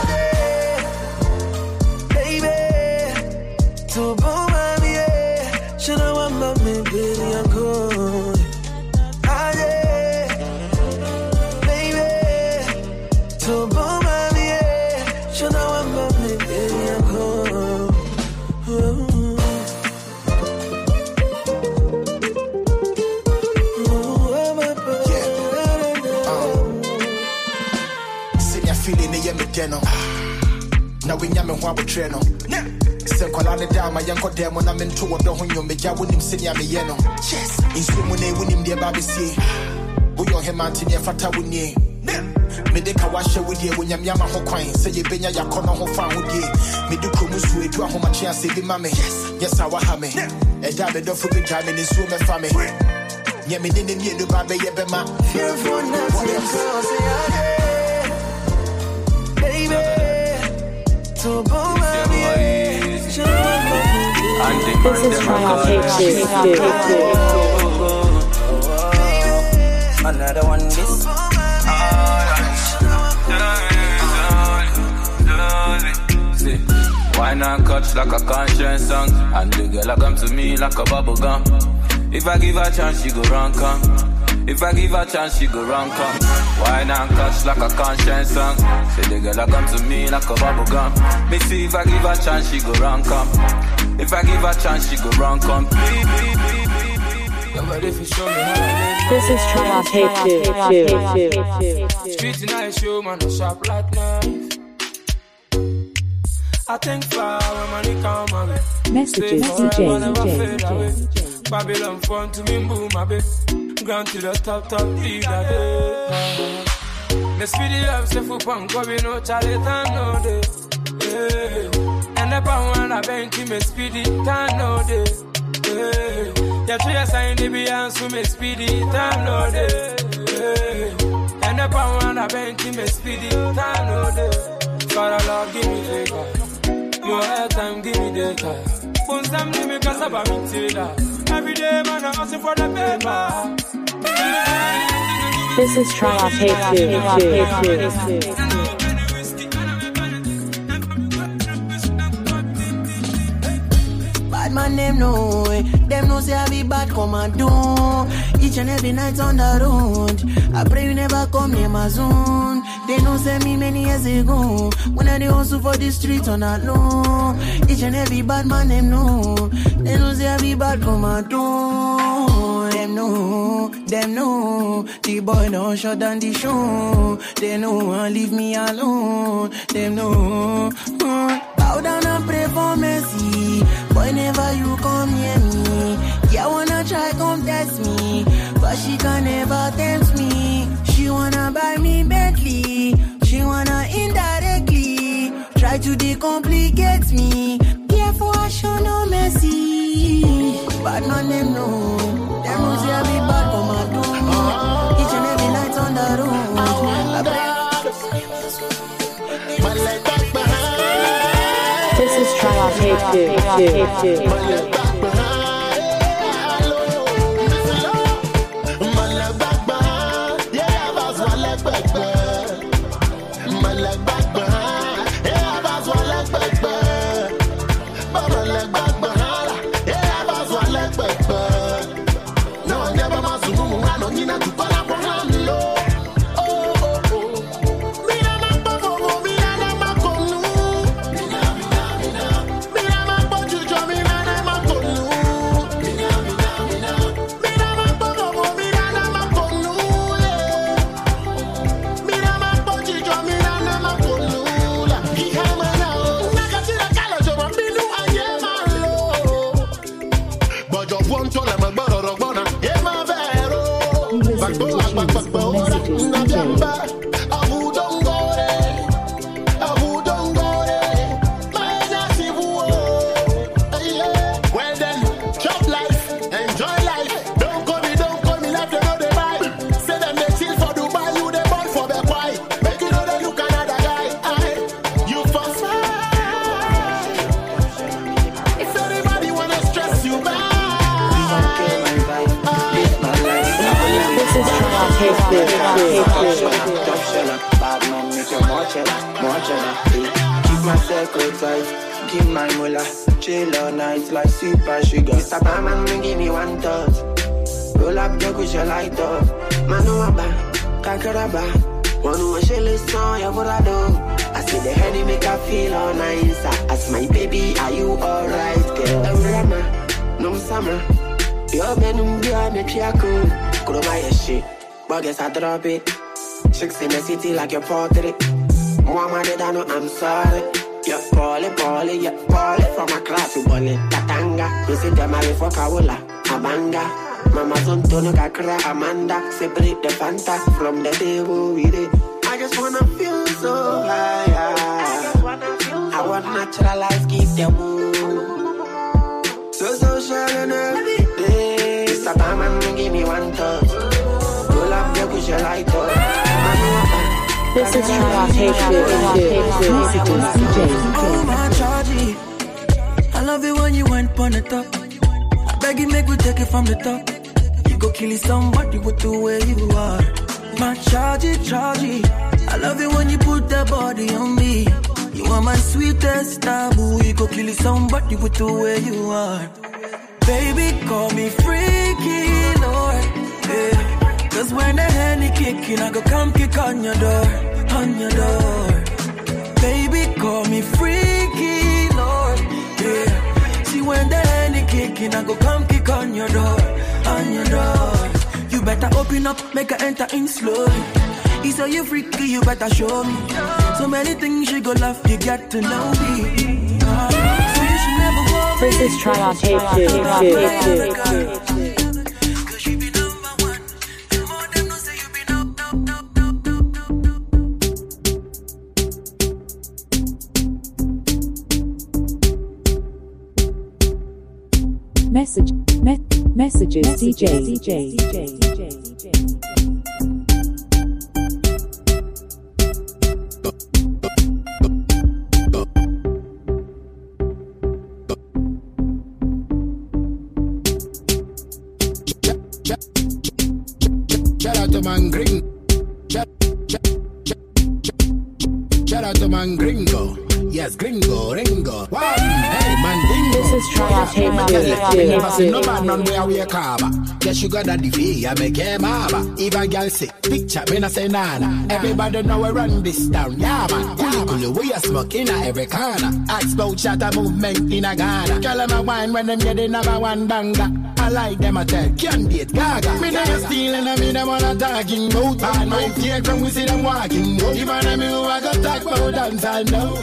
did. Baby. To open my yeah. Should I want my man, baby, I'm good. I did. Baby. To open my yeah. Should I want my man, baby, I'm good. Now we yamming while we train on. Senkolani down, my young Kodem when I'm into a dog when you make ya win him sing yammy yeno. Yes, in swim when they win him dear baby see. We on him mountain ya fata win ye. Medeka washa with ye when yam yama ho quine. Say ye benya ya corner ho fan with ye. Meduku musu to a home chance say mammy. Yes, I wa hame. A dab it off with the time in his room and family. Yammy didn't hear the baby yebema. Fear for nothing, girl, say I did. Baby. This is another one this. See, why not catch like a conscience song? And the girl come to me like a bubble gum. If I give her a chance, she go run come. If I give her a chance, she go run come. Why not catch like a conscience song? Say the girl come to me like a bubble gum. Me see if I give her a chance, she go run come. If I give her a chance, she go run come. If you show me how this is Try Street nice show, man, a sharp like knife. I think far when money come my way. Messages DJ. Babylon fun to me, boom, my baby. Ground to the top, leave that day. The speedy love, say for punk, go be no Charlie, no day. And the power and I bang to me speedy, no day. Yeah, three sign the Beyonce to me speedy, no day. And the power and I bang to me speedy, no day. Father Lord, give me favor. More airtime, give me data. Phones them to me cause I'm a retailer. Every day, man, I'm asking for the paper. This is Try Bad man, them know it. Them know say I be bad, come and do. Each and every night on the road. I pray you never come near my zone. They know say me many years ago. When I dey hustle for the streets on that low. Each and every bad man, them know. They know say I be bad, come and do. Them know, the boy don't shut down the show. They know, leave me alone. Them know, bow down and pray for mercy. Whenever you come near me, yeah, wanna try come test me, but she can never tempt me. She wanna buy me Bentley, she wanna indirectly try to decomplicate me. Therefore I show no mercy. Bad man them know. Them know say I be bad for my door. Each and every night on the road. This is Try Tough sheller, bad man make you more cheddar. Keep my circle tight, give my mullah. Chill all night like super sugar. Mr. Barman, give me one touch. Roll up your cushion light up. Manuaba, kakaraba. One who shell is song, ya what I do. I see the honey make her feel all nice. Ask my baby, are you alright, girl? Rama, no summer. Your benum behind me, Piaku. Go buy your shit, but guess I drop it. Chicks in the city like your portrait. Mama, they don't know I'm sorry. Yeah, Polly, yeah, Polly from my class, you bully. Katanga, you see them, I for Kaula, Abanga. Mama don't know Kakra, Amanda. Separate the Fanta from the table with it. I just wanna feel so high. I want naturalize, keep the mood. So shining every day. Mr. Barman, give me one touch. Roll up your cushion light up. This is how I take Oh my Georgie, I love it when you went on the top. I beg you make we take it from the top. You go kill somebody with the way you are. My Georgie, I love it when you put that body on me. You are my sweetest taboo. You go kill somebody with the way you are. Baby, call me freaky, Lord. Yeah. Cause when the honey kicking, I go come kick on your door. Baby, call me freaky, Lord. Yeah. See when the honey kicking, I go come kick on your door. You better open up, make her enter in slowly. He say you freaky, you better show me. So many things she go love, you get to know me. So you should never worry. This is Try Our Tape 2. Messages DJ. Shout out to man Gringo. Shout out to man Gringo. Yes, Gringo, Ringo. Wow, hey man, Dingo. This is Try Our Tape 2. No man on where we carver. Yes, you got that fee, I make him harbor. If a girl say, picture, me not say nana. Everybody know we run this down. Yeah, man. Kuli, we are smoking at every corner. Ask about shatter movement in a Ghana. Girl, I'm a wine when them get the number one banger. I like them a tell, can't date Gaga. Me never stealing, I mean them on a talking boat. Bad mind fear from we see them walking. Even I mean who I got talk about dance, I know.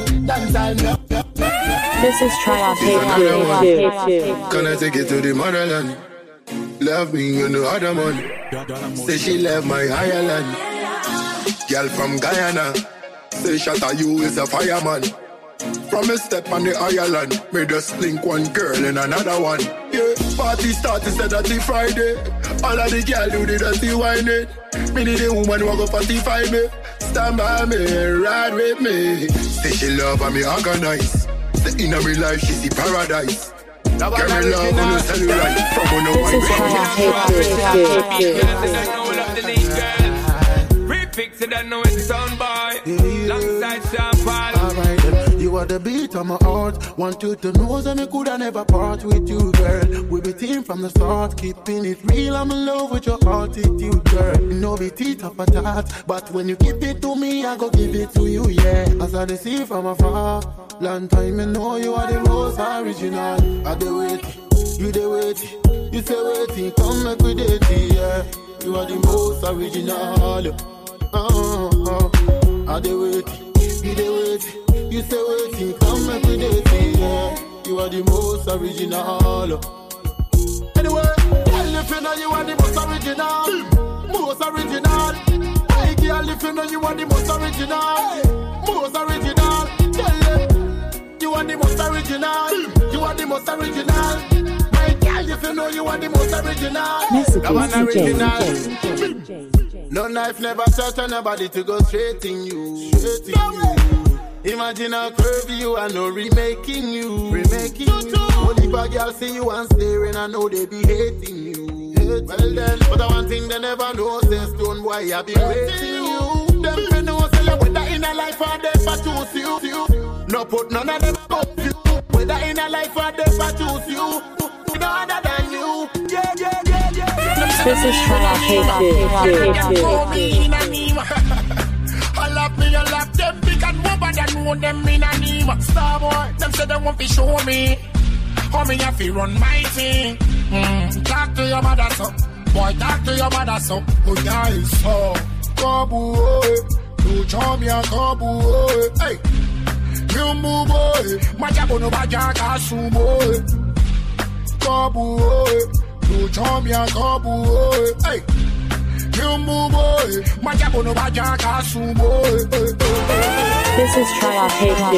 This is Try Our Tape 2. Can I take it to the motherland? Love me, you know other man. Say she love my Ireland. Girl from Guyana. Say Shatta you is a fireman. From a step on the Ireland, me just link one girl and another one. Yeah, party start instead of the Friday. All of the girl do the dirty whining. Me need a woman who go 45 me. Stand by me, ride with me. Say she love and me organize. The inner me life she see paradise. Girl me love when you tell you right. From when you wine Fix it, I know it's sound boy. Longside Sean Paul. Alright then, you are the beat of my heart. Want you to know that me coulda never part with you, girl. We be team from the start, keeping it real. I'm in love with your attitude, girl. No be teeth up a tat, but when you give it to me, I go give it to you, yeah. As I see from afar, long time me know you are the most original. I dey wait, you dey wait, you say waiting, come make we date, yeah. You are the most original. I dey wait, you dey wait, you say waiting, come make we date, yeah. You are the most original. Anyway, girl, if you know you are the most original, most original. Hey, girl, if you know you are the most original, most original. Tell them, you are the most original, you are the most original. My girl, if you know you are the most original, no knife never touch on nobody to go straight in you. Imagine how curvy you are, no remaking you. Only bad girl see you and staring, I know they be hating you. Well then, but the one thing they never know, say stone boy, I be waiting you. Them can know say you whether in a life or death, I choose you. No put none of them above you. Whether in a life or death, I choose you. No other than you. Yeah. This is I love me, I love them big and rubber than know them in a name. Star boy, them say they want to show me how me have to run my thing. Talk to your mother, so boy, talk to your mother, so oh yeah, so Kabu, do charm ya Kabu, hey, Kimbu boy, Majabono Bajaka Sumo, Kabu, do charm ya Kabu, hey. This is Triumph HD.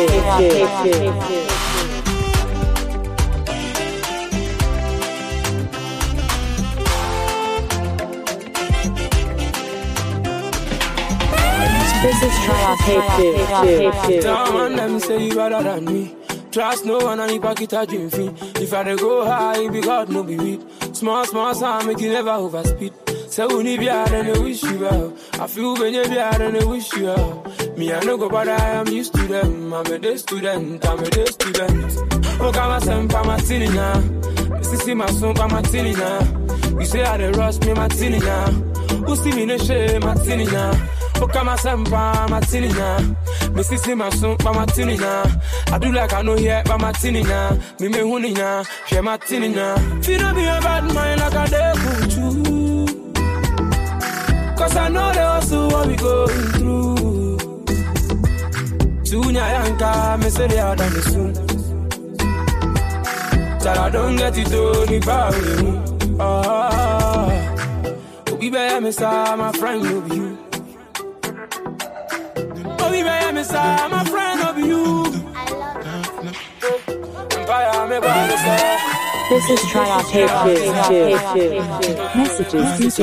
This is Triumph HD. Now and them say you better than me. Trust no one and you pocket a dream fee. If I go high, be God no be weed. Small sound make you never overspeed. So when you be out and I wish you well. I feel when you be out and I wish you well. Me I no go but I am used to them. I'm a day student. Oh come on, son, pa martini now. See my son, pa martini now. You say I dey rush me martini now. Who see me no shame martini now. Oh come on, son, pa martini now. Me see my son, pa martini now. I do like I know here, pa martini now. Me huni now, share martini now. Feel no be a bad mind like I dey put you. Cause I know they also what we going through. Sunya yanka, me say they are done the soon. That I don't get it done if I will. We bear me sir, my friend will be you. We bear me sir, my friend will be you. Empire me body sir. This is Triumph HD. Messages DJ.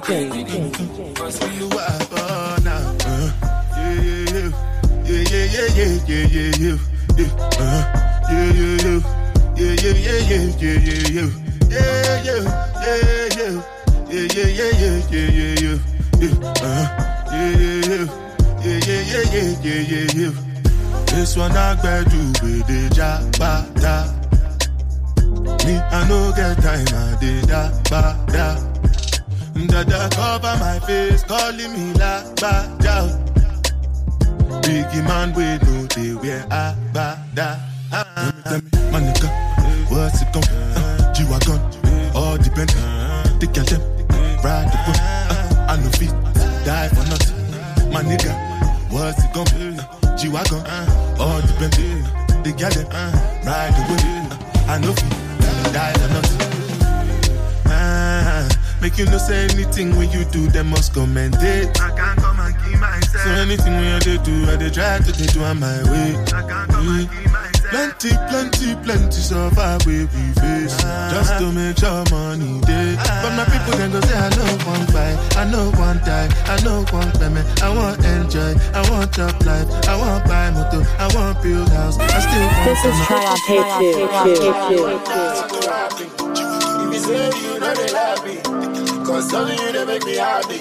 This one I bet you with the jabata. Me, I no get time, I did that, Dada cover my face, calling me la ba down. Biggie man, we know they wear a ba da. My nigga, what's it gon' G-Wagon, all depend. Take your time, ride the boat. I no fit, die for nothing. My nigga, what's it gon' G-Wagon, all depend. Take your time, ride the boat. I no fit. Die or not. Make you no say anything when you do, they must commend it. I can't come and keep myself. So anything when you do, I try to do on my way. I can't come and keep myself. Plenty so far we face. Just to make sure money day. But my people can go say I know one buy, I know one die, I know one payment. I want enjoy, I want top life, I want buy motor, I want build house. I still want. This is Triumph HD. If you say you know they love me, cause only you they make me happy.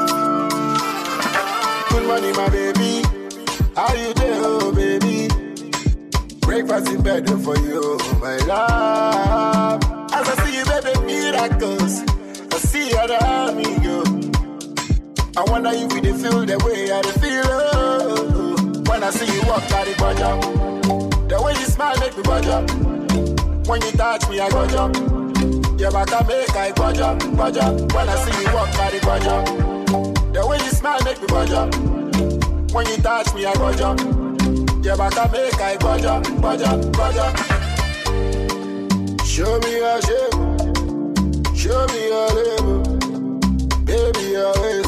Good morning my baby, how you doing oh baby? Breakfast in bed for you, my love. As I see you, baby, miracles. I see how the army go. I wonder if you feel the way I feel. Oh. When I see you walk out the budget, the way you smile make me budget. When you touch me, I go jump. Your back I make I budget. When I see you walk out the budget, the way you smile make me budget. When you touch me, I go jump. Yeah, back I make I budget. Show me your shape, show me your label, baby your ways.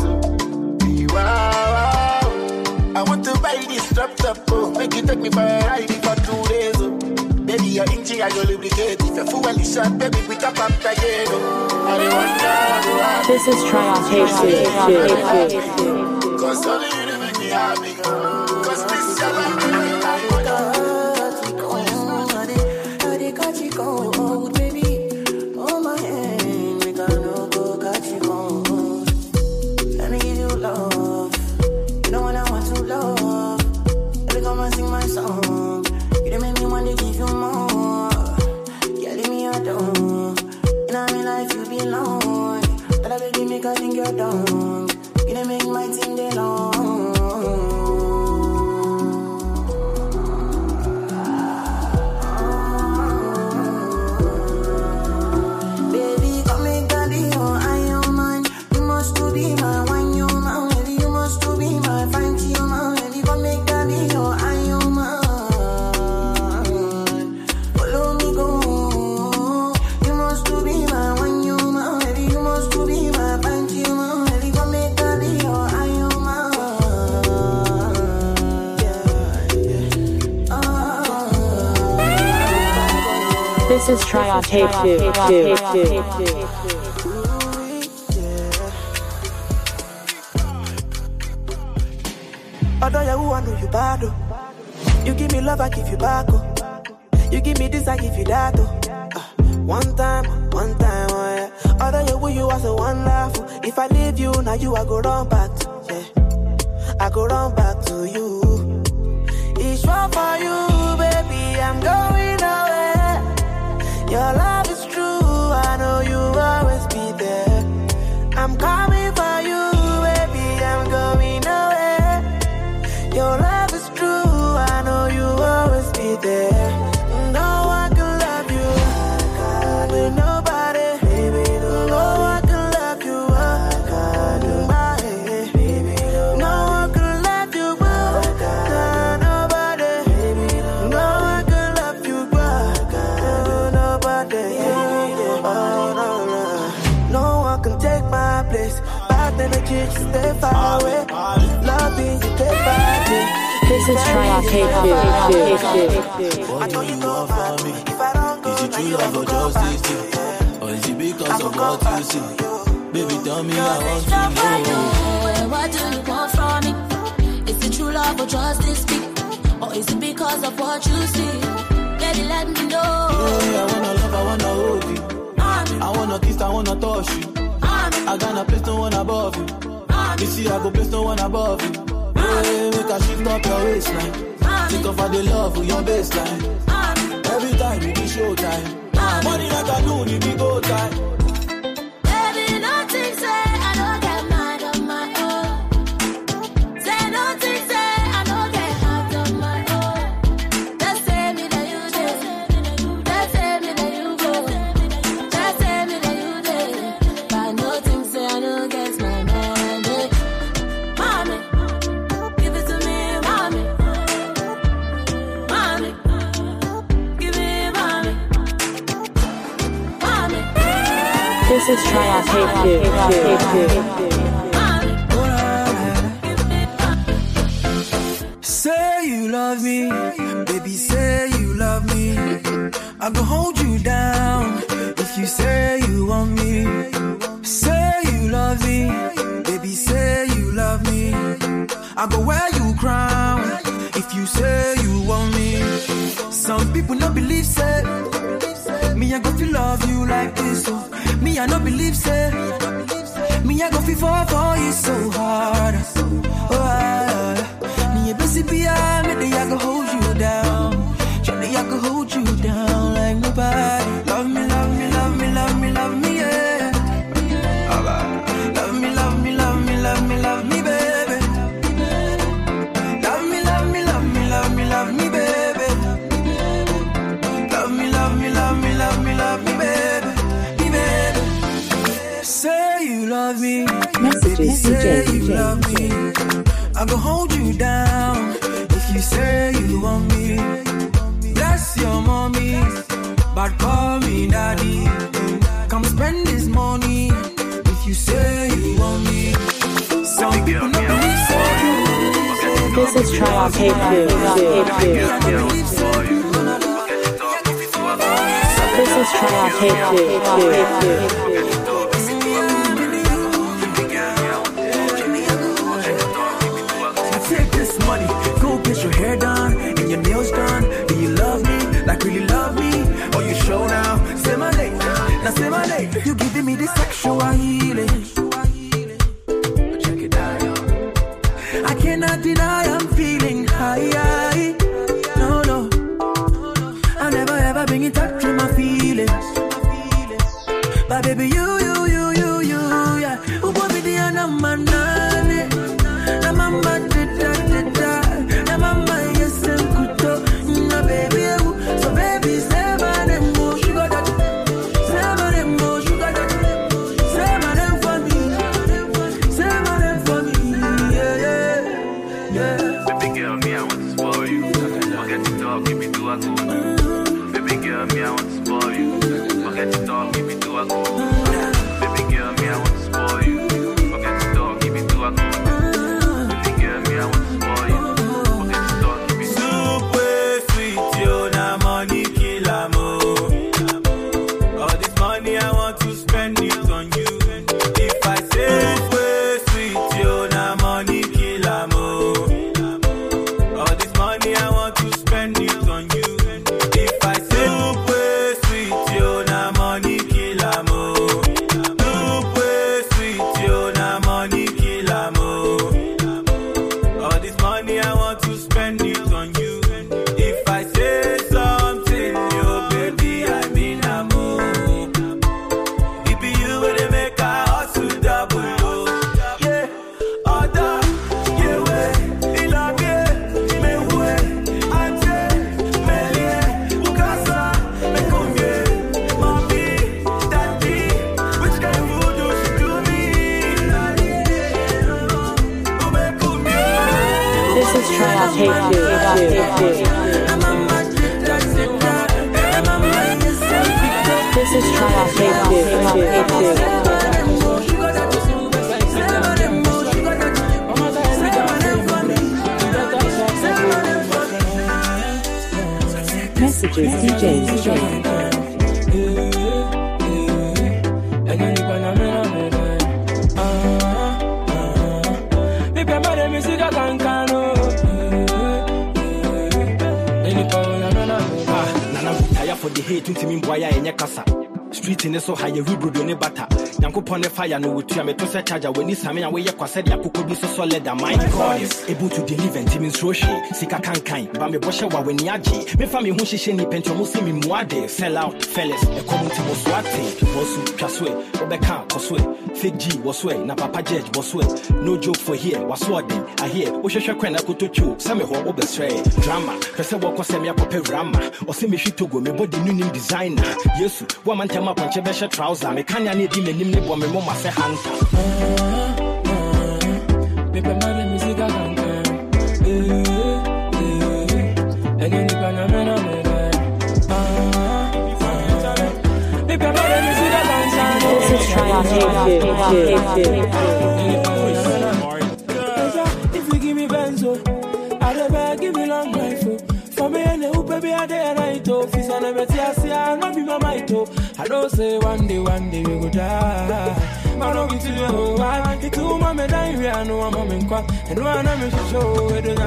Wow. I want to buy this top, oh. Make you take me for a ride for 2 days, oh. Baby your engine I go lubricate. If your fuel is short, baby we top up again, oh. I don't want This is Triumph HD. Cause only you to make me happy, cause this is your life. your dog. You done make my team day long. Baby, come and daddy, oh, I am mine. You must to be my one, you man. Baby, you must to be my fine tea, man. Baby, come and daddy, oh, I am mine. Follow me, go. You must to be my one, you man. Baby, you must to be my fine tea, man. Baby, come and daddy, oh, I am mine. This is Try on Tape 2. Although you want to you bad, oh. You give me love, I give you back, oh. You give me this, I give you that, oh. One time, oh yeah. Although you you are so wonderful. If I leave you, now you I go run back to, yeah. I go run back to you. It's wrong for you, baby, I'm going away. Your love is true, I know you always be there. I'm coming for you, baby, I'm going away. Your love is true, I know you always be there. No one can love you with nobody, baby. No one can love you like I do, baby. No one can love you like nobody, baby. No one can love you like nobody, oh, no. No one can take my place. Bad energy, just stay far away. Loving you, stay far away. This is Try on Tape 2. What do you want from me? Is it true love or just this thing? Or is it because of what you see? Baby, tell me I want to know. What do you want from me? Is it true love or just this beat? Or is it because of what you see? Baby, let me know. Yeah, I wanna love, I wanna hold you. I wanna kiss, I wanna touch you. I gonna place no one above you. You see, I go place no one above you. Hey, make a shift up your waistline. Think of all the love with your baseline. Every time it be showtime. Money like I do, it be go time. Baby, nothing say I don't get mad on my own. Say nothing say I don't get hot on my own. Just say me that you did. Just say me that you go. Just say me that you did. But nothing say I don't get my mind. Mommy, give it to me, mommy. Mommy, give me, mommy. Mommy. This is Try on Tape 2. Say you love me, baby, say you love me. I go hold you down if you say you want me. Say you love me, baby, say you love me. I go wear you crown if you say you want me. Some people no believe, say me I go to love you like this, oh. Me I no believe, say me I go feel for you so hard, oh. Me a busy be me they I go hold you down. Surely I go hold you down like nobody. Love me, love me, love me, love me, love me, yeah. Love me, love me, love me, love me, love me, baby. Love me, love me, love me, love me, love me, baby. Love me, love me, love me, love me, love me, baby. Me, baby. Say you love me, baby, say you love me. I go hold you down if you say you want me. Bless your mommy, but call me daddy. Come spend this money if you say you want me. Some people not believe so. This is Try on Tape 2. This is Try on Tape 2. Take this money, go get your hair done and your nails done. Do you love me? Like really love me? Or you show now? Say my name, now say my name. You giving me this sexual healing. Check it out, yo. I cannot deny I'm feeling high. No, no. I never ever been in touch with my feelings. But baby, you, yeah. Who put me the talk, give me two I go. Baby girl, me I want to spoil you. Forget to talk, give me two I go. Baby girl, me I want to spoil you. Forget to talk, give me two. Super sweet, yo, na money kill amo. All this money I want to spend it on you. If I say super sweet, yo, na money kill amo. All this money I want to spend it on you. If I say super sweet, yo, na money kill amo. Super sweet, yo, na money kill amo. All this money I want to spend it on you. If I say something, yo, baby, I mean amo. It be you when they make a hustle double, yo. Yeah, other, yeah, way, il a bien, me way, ante, me lié, ukasa, me combien, mami, daddy, which kind of voodoo she do me? Me combien. This is Tryout Tape 2. This is Tryout Tape 2. Messages DJ. For the hate to me, boy, I casa. Street in so high, you rebuild on a butter. Yanko pon a fire, no, with you, to set charger when this time away, I said, I could be so solid that my God is able to deliver and Timmins Roshi, Sika Kankai, Bambi Boshawa when Yaji, me family who she shiny pentomusi me moade, sell out, fellas, a common to Boswati, Bosu, Kaswe, Obeka, Koswe, Fig G, Boswe, Napapa Judge, Boswe, no joke for here, was what I hear, Osha Kwana Kutu, Sammy Ho Obestray, drama, Pesa Wako Semia Pope Rama, or Semi Shitogo, me body new designer, yes, woman tell my punch a trouser, me can't need him and him, me mama say hunter. Baby, my music I can and then you can This is Tryout Tape 2. If you give me benzo, I'd ever give me long life. For me and the baby, I dare night. Fis on a Metiasia, not be my mito. I don't say one day we go die. I don't get to know why. It's too mama die, I know I'm in quack. And one I'm show it in a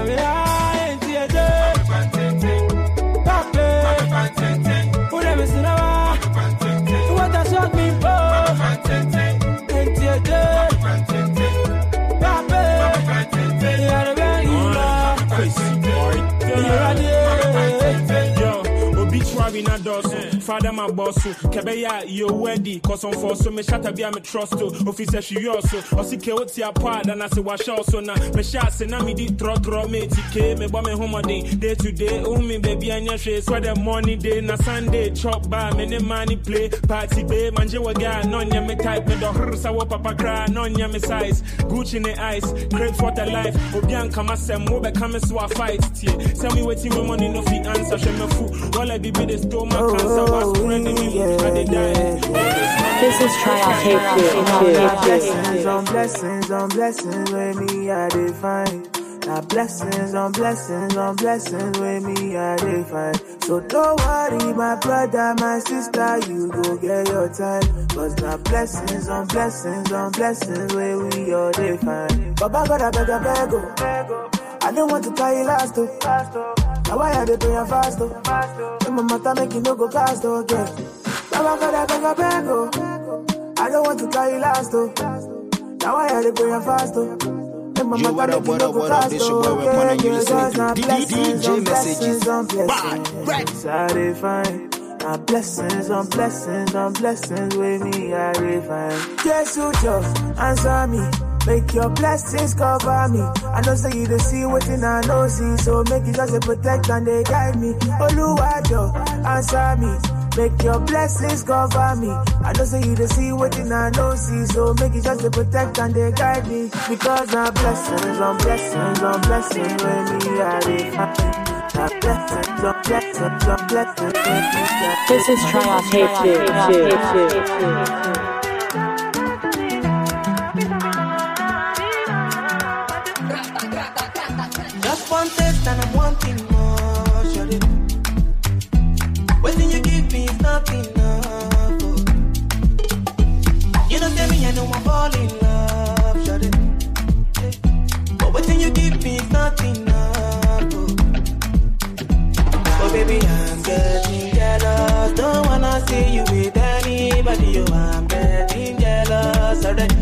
whatever, what I shot me for. Obituary na dosu, father my boss, Kebeya, you weddy, cause on for so me shatter be a me trust to officer she also, or see Keoti apart, and I say wash also na me shots and I me di throw me TK, me bomb home day to day, oh me baby and your face, where the money day na Sunday, chop bar, many money play, party bay, manje waga, non ya me type, me do hursa wa papa cry, non ya me size, Gucci in the ice, great for the life, Obian Kamasem, Mobe Kamesu a fight, tell me waiting my money no fee answer, she me fool, all I be the store, my cancer was friendly, This is Tryout Tape 2. On blessings, on blessings, with me I define. Now blessings on blessings on blessings, with me I define. So don't worry, my brother, my sister, you go get your time. Cause now blessings on blessings on blessings, where we all define. Baba God, I beg, I don't want to carry last though. Now why are they paying fast though? And my mother make you no go fast though, yeah. Baba God, I beg, I don't want to carry last though. Now why are they paying fast though? And my mother make you no go fast though, yeah. Because now blessings on blessings on blessings, I define. Now blessings on blessings on blessings, with me I define. Yes, you just answer me. Make your blessings cover me. I know say you don't see what I know see, so make it just a protect and they guide me. Oluwajo, answer me. Make your blessings cover me. I know say you don't see what I know see, so make it just a protect and they guide me. Because now blessings on blessings on blessings, when me I define. This is Tryout Tape 2. Just one taste and I'm wanting more, shawty. Waiting you give me is not enough. Oh. You don't tell me I know I'm falling in love, shawty. But waiting you give me is not enough. Oh baby, I'm getting jealous. Don't wanna see you with anybody. Oh, I'm getting jealous already.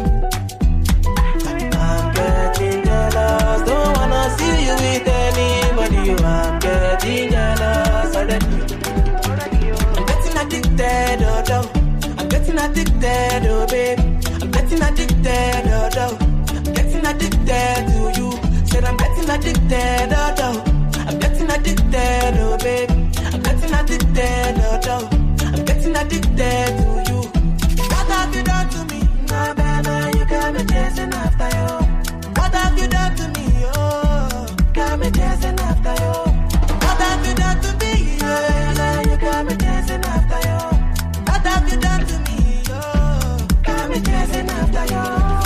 I'm getting jealous. Don't wanna see you with anybody. Oh, I'm getting jealous already. I'm getting addicted, oh, no. I'm getting addicted, oh, baby. I'm getting addicted, oh, no. I'm getting addicted to you. Said I'm getting addicted, oh, no. I'm getting addicted, oh baby. I'm getting addicted, oh no. I'm getting addicted to you. What have you done to me? Nah, baby, you got me chasing after you. What have you done to me? Oh, got me chasing after you. What have you done to me? Yeah, you got me chasing after you. What have you done to me? Oh, got me chasing after you.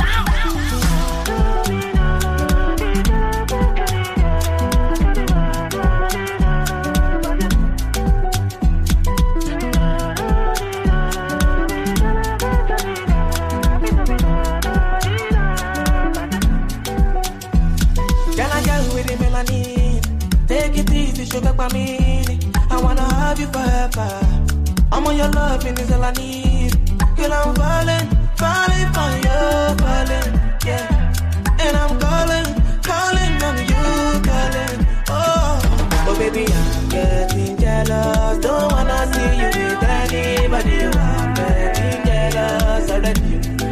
Take it easy, sugar by me. I wanna have you forever. I'm on your loving is all I need. Girl, I'm falling for you, falling, yeah. And I'm calling on you, calling. Oh baby, I'm getting jealous. Don't wanna see you with anybody. I'm getting jealous already.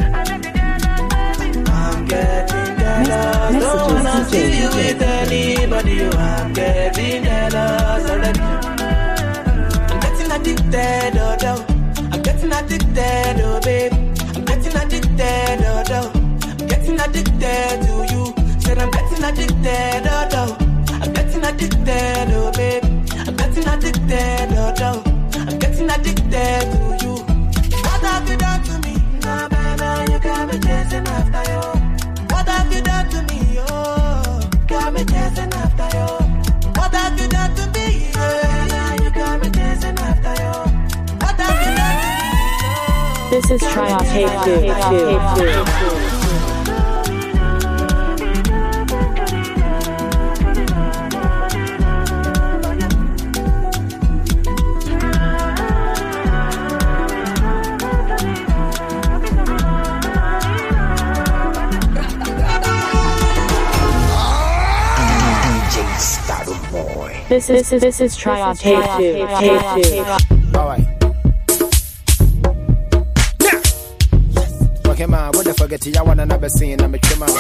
I'm getting jealous. Don't wanna see you with anybody. I'm getting jealous already. I'm getting addicted, oh no. I'm getting addicted, oh babe. I'm getting addicted, oh no. I'm getting addicted to you. Said I'm getting addicted, oh no. I'm getting addicted, oh babe. I'm getting addicted, oh no. I'm getting addicted to you. What have you done to me? Nah, baby, you got me chasing after you. What have you done to me? Oh, got me chasing after you. What have you done to me? Yeah, you got me chasing after you. What have you done to me? This is Tryout Tape 2. This is Tryout Tape 2. Alright. Okay, man, what the fuck is you want another scene? I'm a trimmer.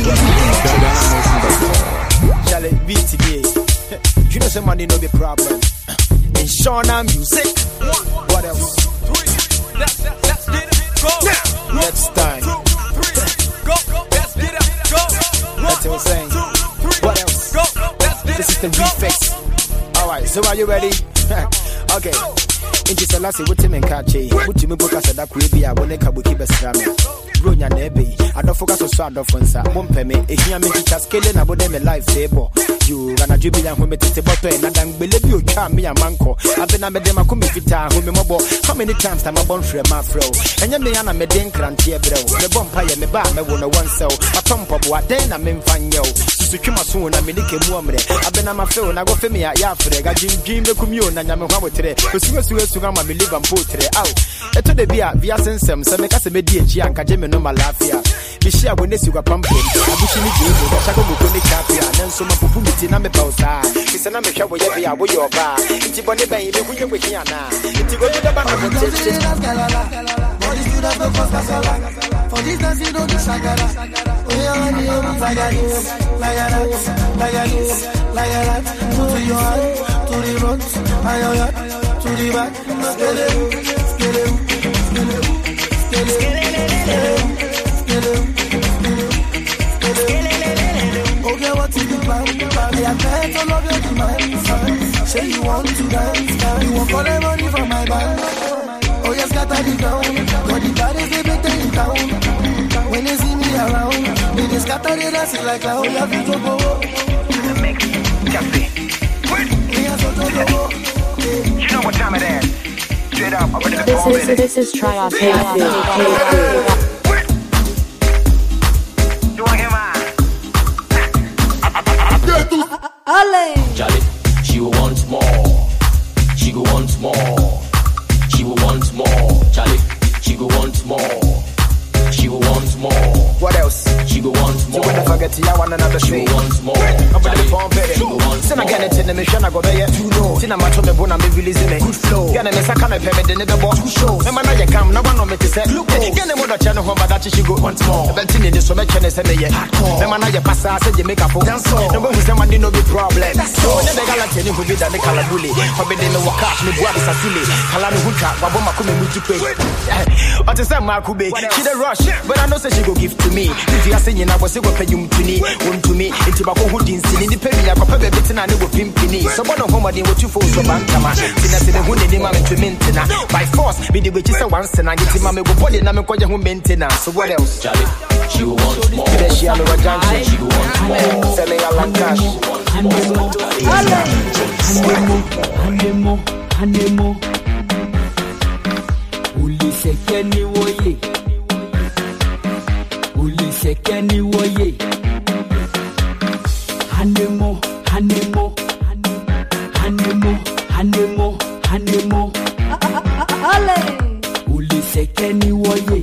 Shall it be today? You know, some money no be problem. In Shauna music. What else? Let's get it. Go. Next time. Go. Let's get it. Go. That's what I'm saying. What else? Go. This is the refix. Alright, so are you ready? Okay. Inti Salasi, what him and Kachi, what you book us at that Caribbean, when they come with Kibasram. Brunya Nebe, I don't focus on Sword of Fonsa, Mompeme, if you are making a scaling about them a life table. You gonna jubilee and women to bottle and I don't believe you charm me a manco. I've been a medema kumifita, whom mobile. How many times I'm a bon for a mafro? And you may an American crantier bro. The bumpire me bar, me one one cell. A pump up what then I'm in fanyo. Sukuma soon, I mean, I've been on my phone, I go for me at Yafre, I dream the commune and I'm a hammer today. Sugama me live and put it out. Eto de bia via sensem se me kase me die chi anka je me no malafia. Bi share when they sugar pumping. Abushi ni je go shago go ni kapia. Nanso ma pupu miti na me pausa. Kise na me hwa wo ye bia wo yo ba. Nti bone ban me hunye we hia na. Nti go do ba na mo tete. For this dance you don't do shagara. Oh yeah, ni o like that. To your heart, to the front, to the back, okay, what is the plan? I am there to love your demands. say you want to dance. You want for the money from my bank. Oh, yes, scatter the down. Got the baddest baby in town. When they see me around, they just scatter the dance like a whole lot of go. You know what time it is? Straight up, I'm ready to go. This is Triumph. You want him on? Charlie, she will want more. She will want more. She will want more. Charlie, she will want more. She will want more. What else? She will want more. You wanna forget to one another she thing. Will want more. I'm ready for better. Send again it in the mission. I go there. You know. Tina macho me bona me releasing it. Good flow. Gonna me sakana pay me the never boss. Two shows. Me man I come. No one know me to say. Look. Get them other channel home, but that she go once more. But in the so much and say me yeah. Me man I pass. I say you make a phone. No one who say man no be problem. So never gala tell you who be that the color bully. How be they no work out me boy be silly. Kala no huka. Babo makume mutu pe. What is that Markube? She the rush, but I know say she go give to me. If you are saying I was say go pay you to me, one to me. Into bako who didn't see the penny. I go pay baby tina no go pimpini. So one of home what you for so bankama. Tina say the who need him to maintain. By force, be the witch is a once and I get him go body na me ko je who maintain. So what else? Charlie, she will want more. She will want more. She will want more. Selling a lot cash. Anemo. Uli sekeni woye. Uli sekeni woye. Anemo. Uli sekeni woye.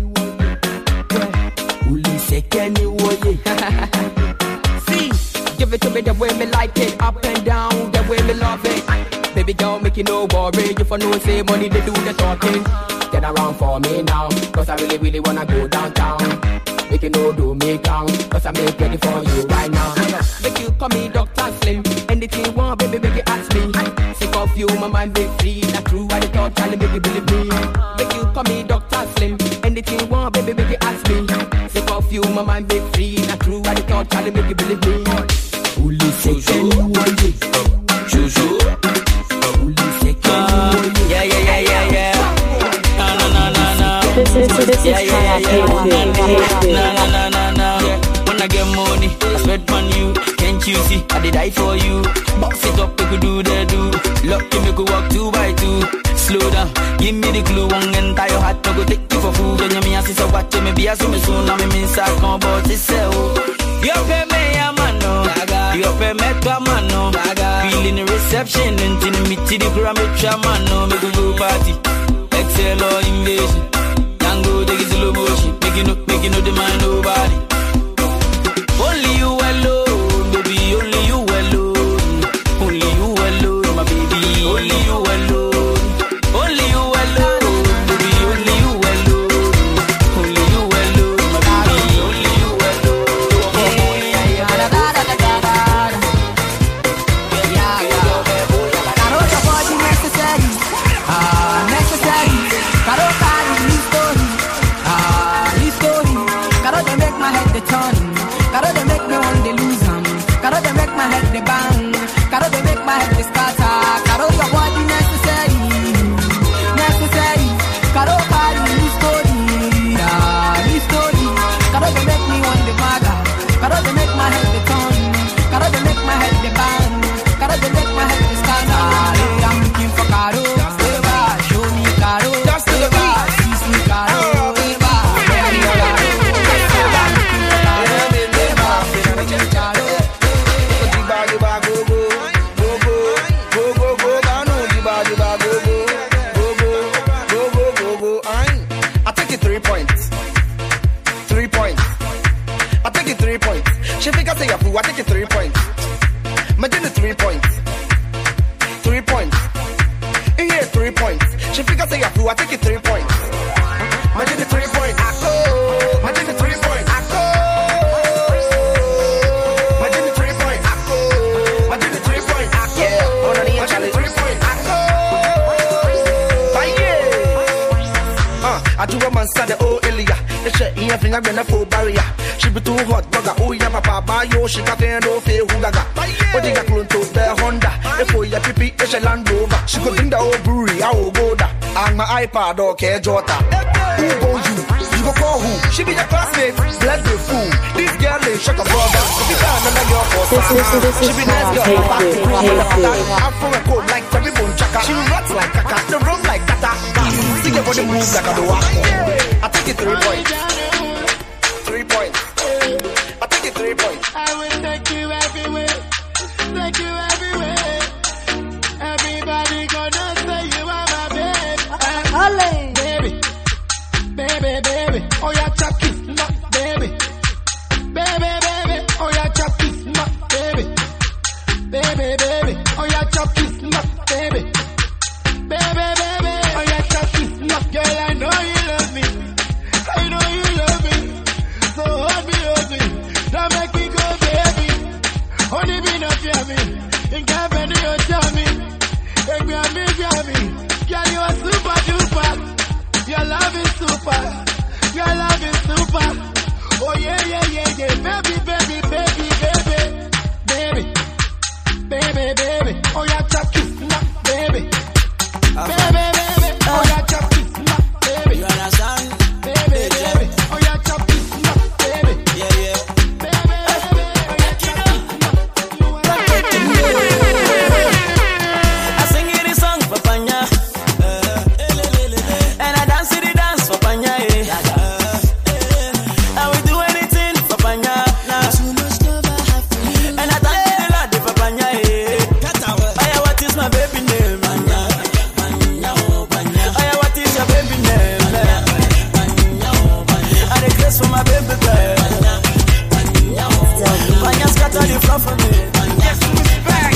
Uli sekeni woye. See, give it to me the way me like it, up and down, the way me love it. Baby girl, make you no worry. If I know say money, they do the talking. Get around for me now, cause I really wanna go downtown. Make you no do me down, cause I make ready for you right now. Make you call me Dr. Slim. Anything you want, baby, make you ask me. Sick of you, my mind be free. Not true, I thought, Charlie, make you believe me. Make you call me Dr. Slim. Anything you want, baby, make you ask me. Sick of you, my mind be free. Not true, I thought, Charlie, make you believe me. Uli sekeni woye. Chouchou. Yeah. This is Triumph. No. When I get money, I spend on you. Can't you see? I did die for you. Box it up, we could do the do. Lucky me could walk 2 by 2. Slow down, give me the clue. One and tie your hat, I go take you for food. And you me ask so watch me be as me soon. I'm in sack on board to sell. You pay me a mano, you pay me to a mano. Feeling the reception until me to the parameter mano. Make a go party, excel or invasion. Tango take it slow motion, make you know the mind nobody. Only you alone, baby, only you alone. Only you alone, my baby, only you alone. Only you alone, baby, only you alone. Only you alone, my baby, only you alone. Carota pode necessary, necessary. Carota story. Carota make my head the turn. Carota make me want to lose him. Carota make my head the bang. Carota make my head the scatter. Carota body necessary. Carota story. Carota make me want the maga. Carota make my head the turn. Carota make my head the bang. Carota make my head the scatter. I'm looking for Caro. Show me Caro. See me Caro. She think I say a fool, I take it 3 points. Imagine the 3 points. 3 points. You hear 3 points. She think I say a fool, I take it 3 points. Imagine the 3 points. I go. Imagine the 3 points. I go. Imagine the 3 points. I go. Imagine the 3 points. I go. Imagine the 3 points. I go. I do a man sad the old Elia. The shit in your finger, I'm gonna full barrier. She be too hot, bugger. Oh, yeah, my papa, yo, she can't no fail who gaga. Oh, they got clone to the Honda. If we are pipi, it's a Land Rover. She could bring the old brewery, I will go there. And my iPad, okay, Jota. Who go you? You go call who? She be your classmate, bless the fool. This girl is shut up, brother. If you can't, then you're for she be nice girl, I'm from a cold like Terry Bone Chaka. She rots like Kaka, the room like Tata. See your body move like a doa. I take it 3 points. 3 points. I take it 3 points. I will take you everywhere. Take you everywhere. Everybody gonna say you are my babe. Baby. Baby, baby. Oh, yeah, Chucky. No, baby. Baby, baby. Oh, yeah, Chucky. No, baby. Baby, baby. Oh, yeah, Chucky. No, baby. Baby, baby. Oh, yeah, Chucky. No, girl, I know you love me. I know you love me. So hold me. Don't make me go, baby. Only be not fear me. In company, you tell me. Make me. Girl, you are super duper. Your love is super. Your love is super. Oh, yeah. Baby. Baby. Oh, yeah, Chucky. No, baby. Baby. Oh, yeah, Chucky. No, baby. You understand? Baby. Oh, yeah, Chucky. No, baby. Yeah. I sing you the song for Panya, and I dance to the dance for Panya. I will do anything for Panya now, and I thank the Lord for Panya. Aya, what is my baby name? Aya, what is your baby name? I request for my baby girl. Panya scatter the floor for me. Yes, who's back?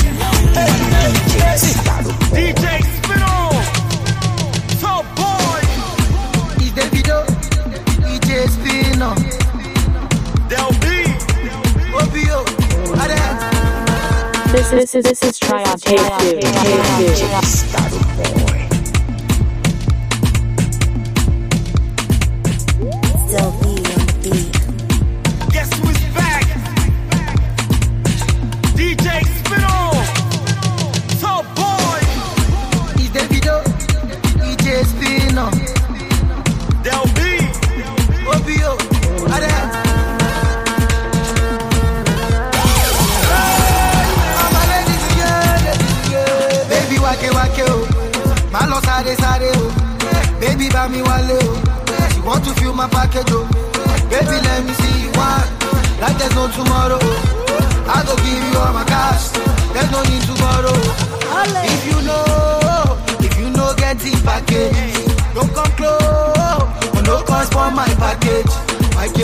DJ Spino. Top boy. It's the video. DJ Spino. Del B. Obio. This is Triad Take Still be on beat. Guess who's back? DJ Spino. Top boy. It's the video. DJ Spino. Del B. Obio. Baby, wake, oh. Malo sare, oh. Baby, bami wale, oh. She want to feel my package, oh. Baby, let me see you one. Like there's no tomorrow. I go give you all my cash. There's no need to borrow. If you know, get the package. Don't come close. No cost for my package. Wake.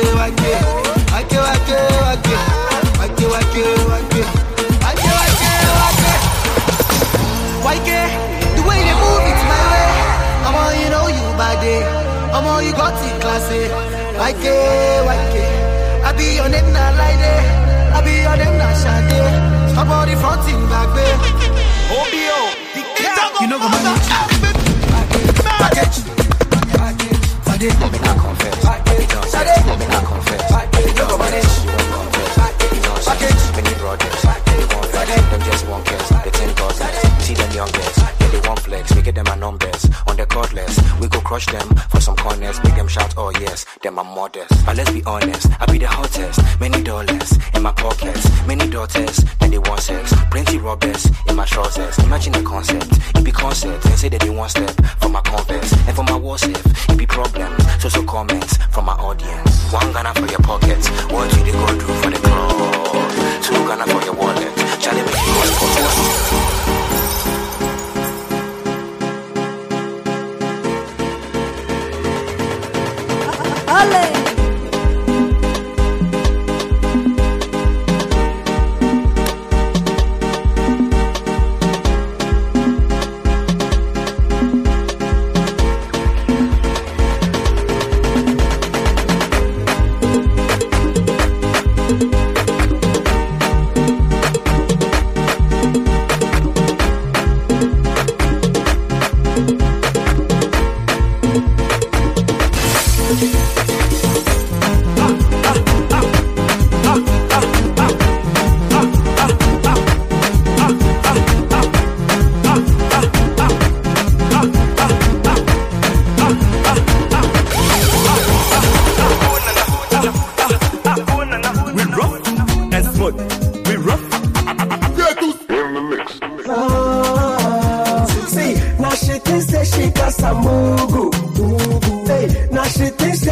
The way they move it's my way. I'm all you know you body. I'm all you got in classy. Wake. I be your name not like that. I be your name not shade. Stop all the fronting back there. Obio. You know go manage. Package. Let me not confess. Let me not confess. You go manage. Package. Many brothers, they won't flex. Them just won't guess. They 10,000. See them youngest. Yeah, they won't flex. We get them a numbers. On the cordless, we go crush them for some corners. Make them shout, oh yes, them are modest. But let's be honest, I be the hottest. Many dollars in my pockets. Many daughters, then they want sex. Plenty robbers in my shorts. Imagine the concept. It be concept. They say that they want step for my converse. And for my war slip, it be problems. So comments from my audience. One Ghana for your pockets. What you they go do for the crowd? 2 Ghana for your wallet. Charlie make you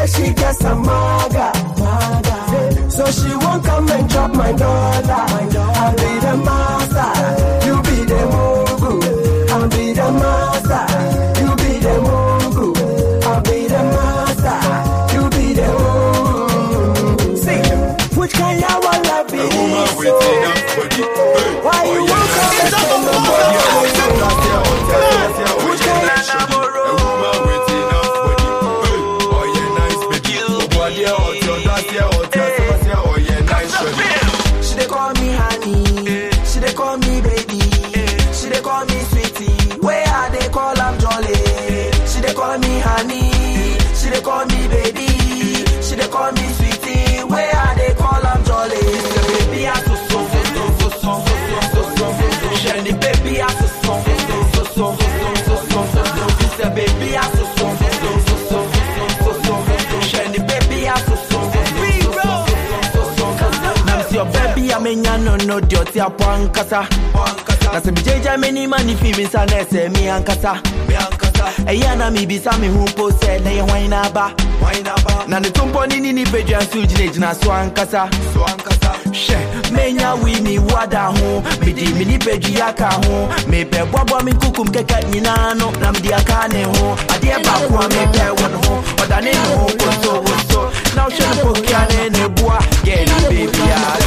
say she just a maga. So she won't come and drop my daughter. I'll be the master, you be the mogul. I'll be the master, you be the mogul. I'll be the master, you be the mogul. See, which kind of wanna be? Why you won't come and say nobody? Which kind of she dey call me honey, she dey call me baby, she dey call me sweetie. Where I dey call am jolly. She dey call me honey, she dey call me baby, she dey call me sweetie. Where I dey call am jolly. Baby I so Shiny baby I so baby I so Shiny baby I so your baby, I mean, no, dirty upon Casa. That's a JJ many money feelings and say me and Casa. A yana me be some who possess lay wine aba. None of Tumponi in the page and Suji na Swan Casa. She, Menya we me wada home, me di mini page yaka home, me be Bobo me kukum keka ninano, nam dia kane home, a dear Bakwa me bear one home, or the name home so. Now she put Kiane ne bois, get baby.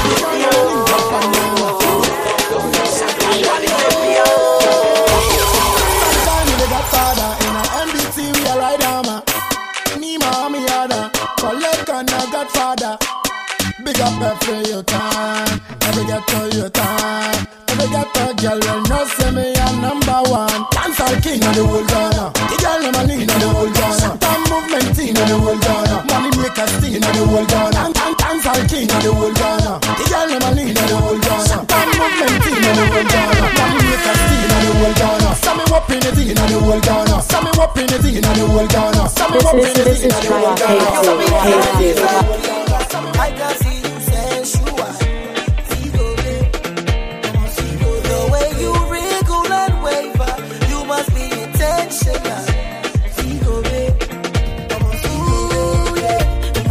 Big up every your time, every get to your time. Every get to girl will not say me a number one. Dancehall king of the whole Ghana. The girl no money in the whole Ghana. Time movement in the whole Ghana. Money makers thing in the whole Ghana. Dancehall king of the whole Ghana. The girl no money in the whole Ghana. Time movement in the whole Ghana. Money makers thing in the whole Ghana. Some me whopping it in the whole Ghana. Some me whopping it in the whole Ghana. Some me whopping it in the whole Ghana. I can see you sensual. The way you wriggle and waver, you must be intentional. Ooh, yeah.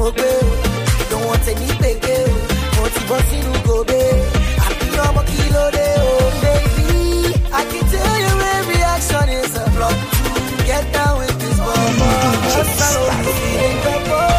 Don't want any baby. Want to bust in go baby. I feel I'm a kilo de oh baby. I can tell your every action is a block to get down with this bomb. Just follow me in the boat.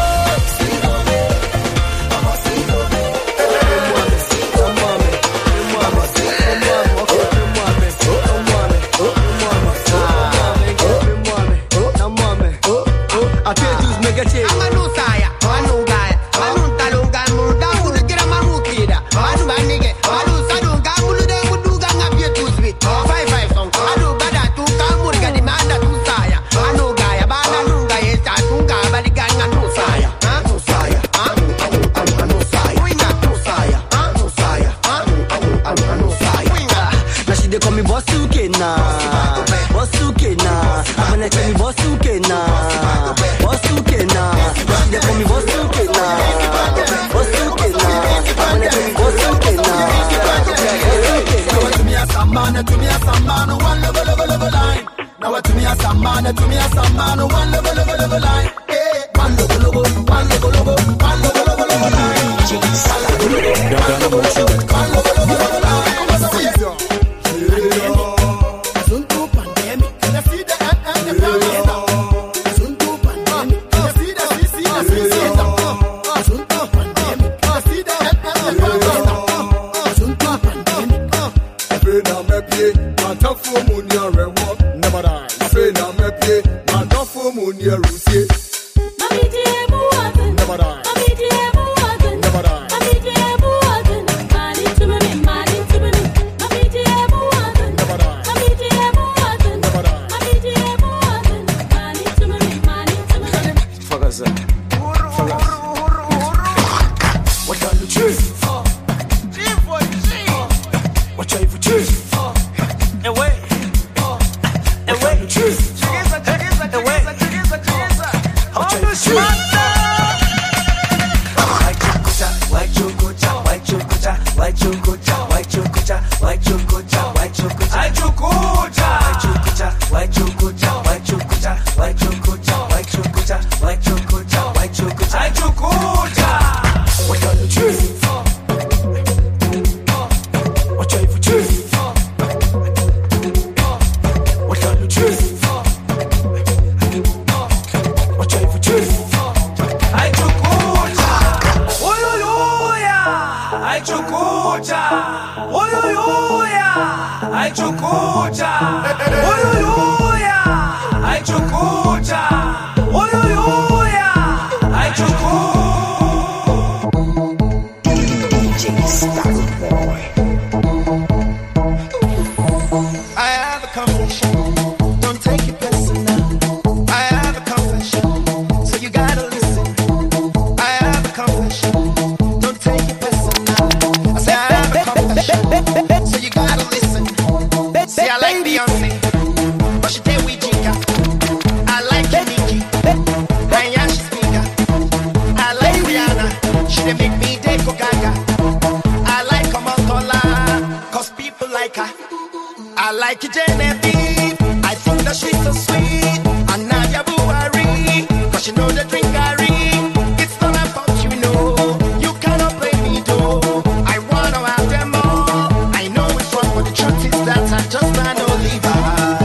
White chocolate. chukucha, uyuyuya, ay chukucha, uyuyuya, ay chukucha, uyuyuya, ay chukucha. I have a confession, don't take it personal. I have a confession, so you gotta listen. I have a confession, don't take it personal. I say I have a confession, so you gotta listen. See, I like Beyonce, but she did with Jinka. I like Nicki, and yeah, she's bigger. I like Rihanna, she did make me go gaga. I like Kamantola, cause people like her. I like Genevieve, I think that she's so sweet. And Nadia Buhari, cause she know the drink I read. It's not about you know, you cannot play me though. I wanna have them all, I know it's wrong, but the truth is that I just can't leave her.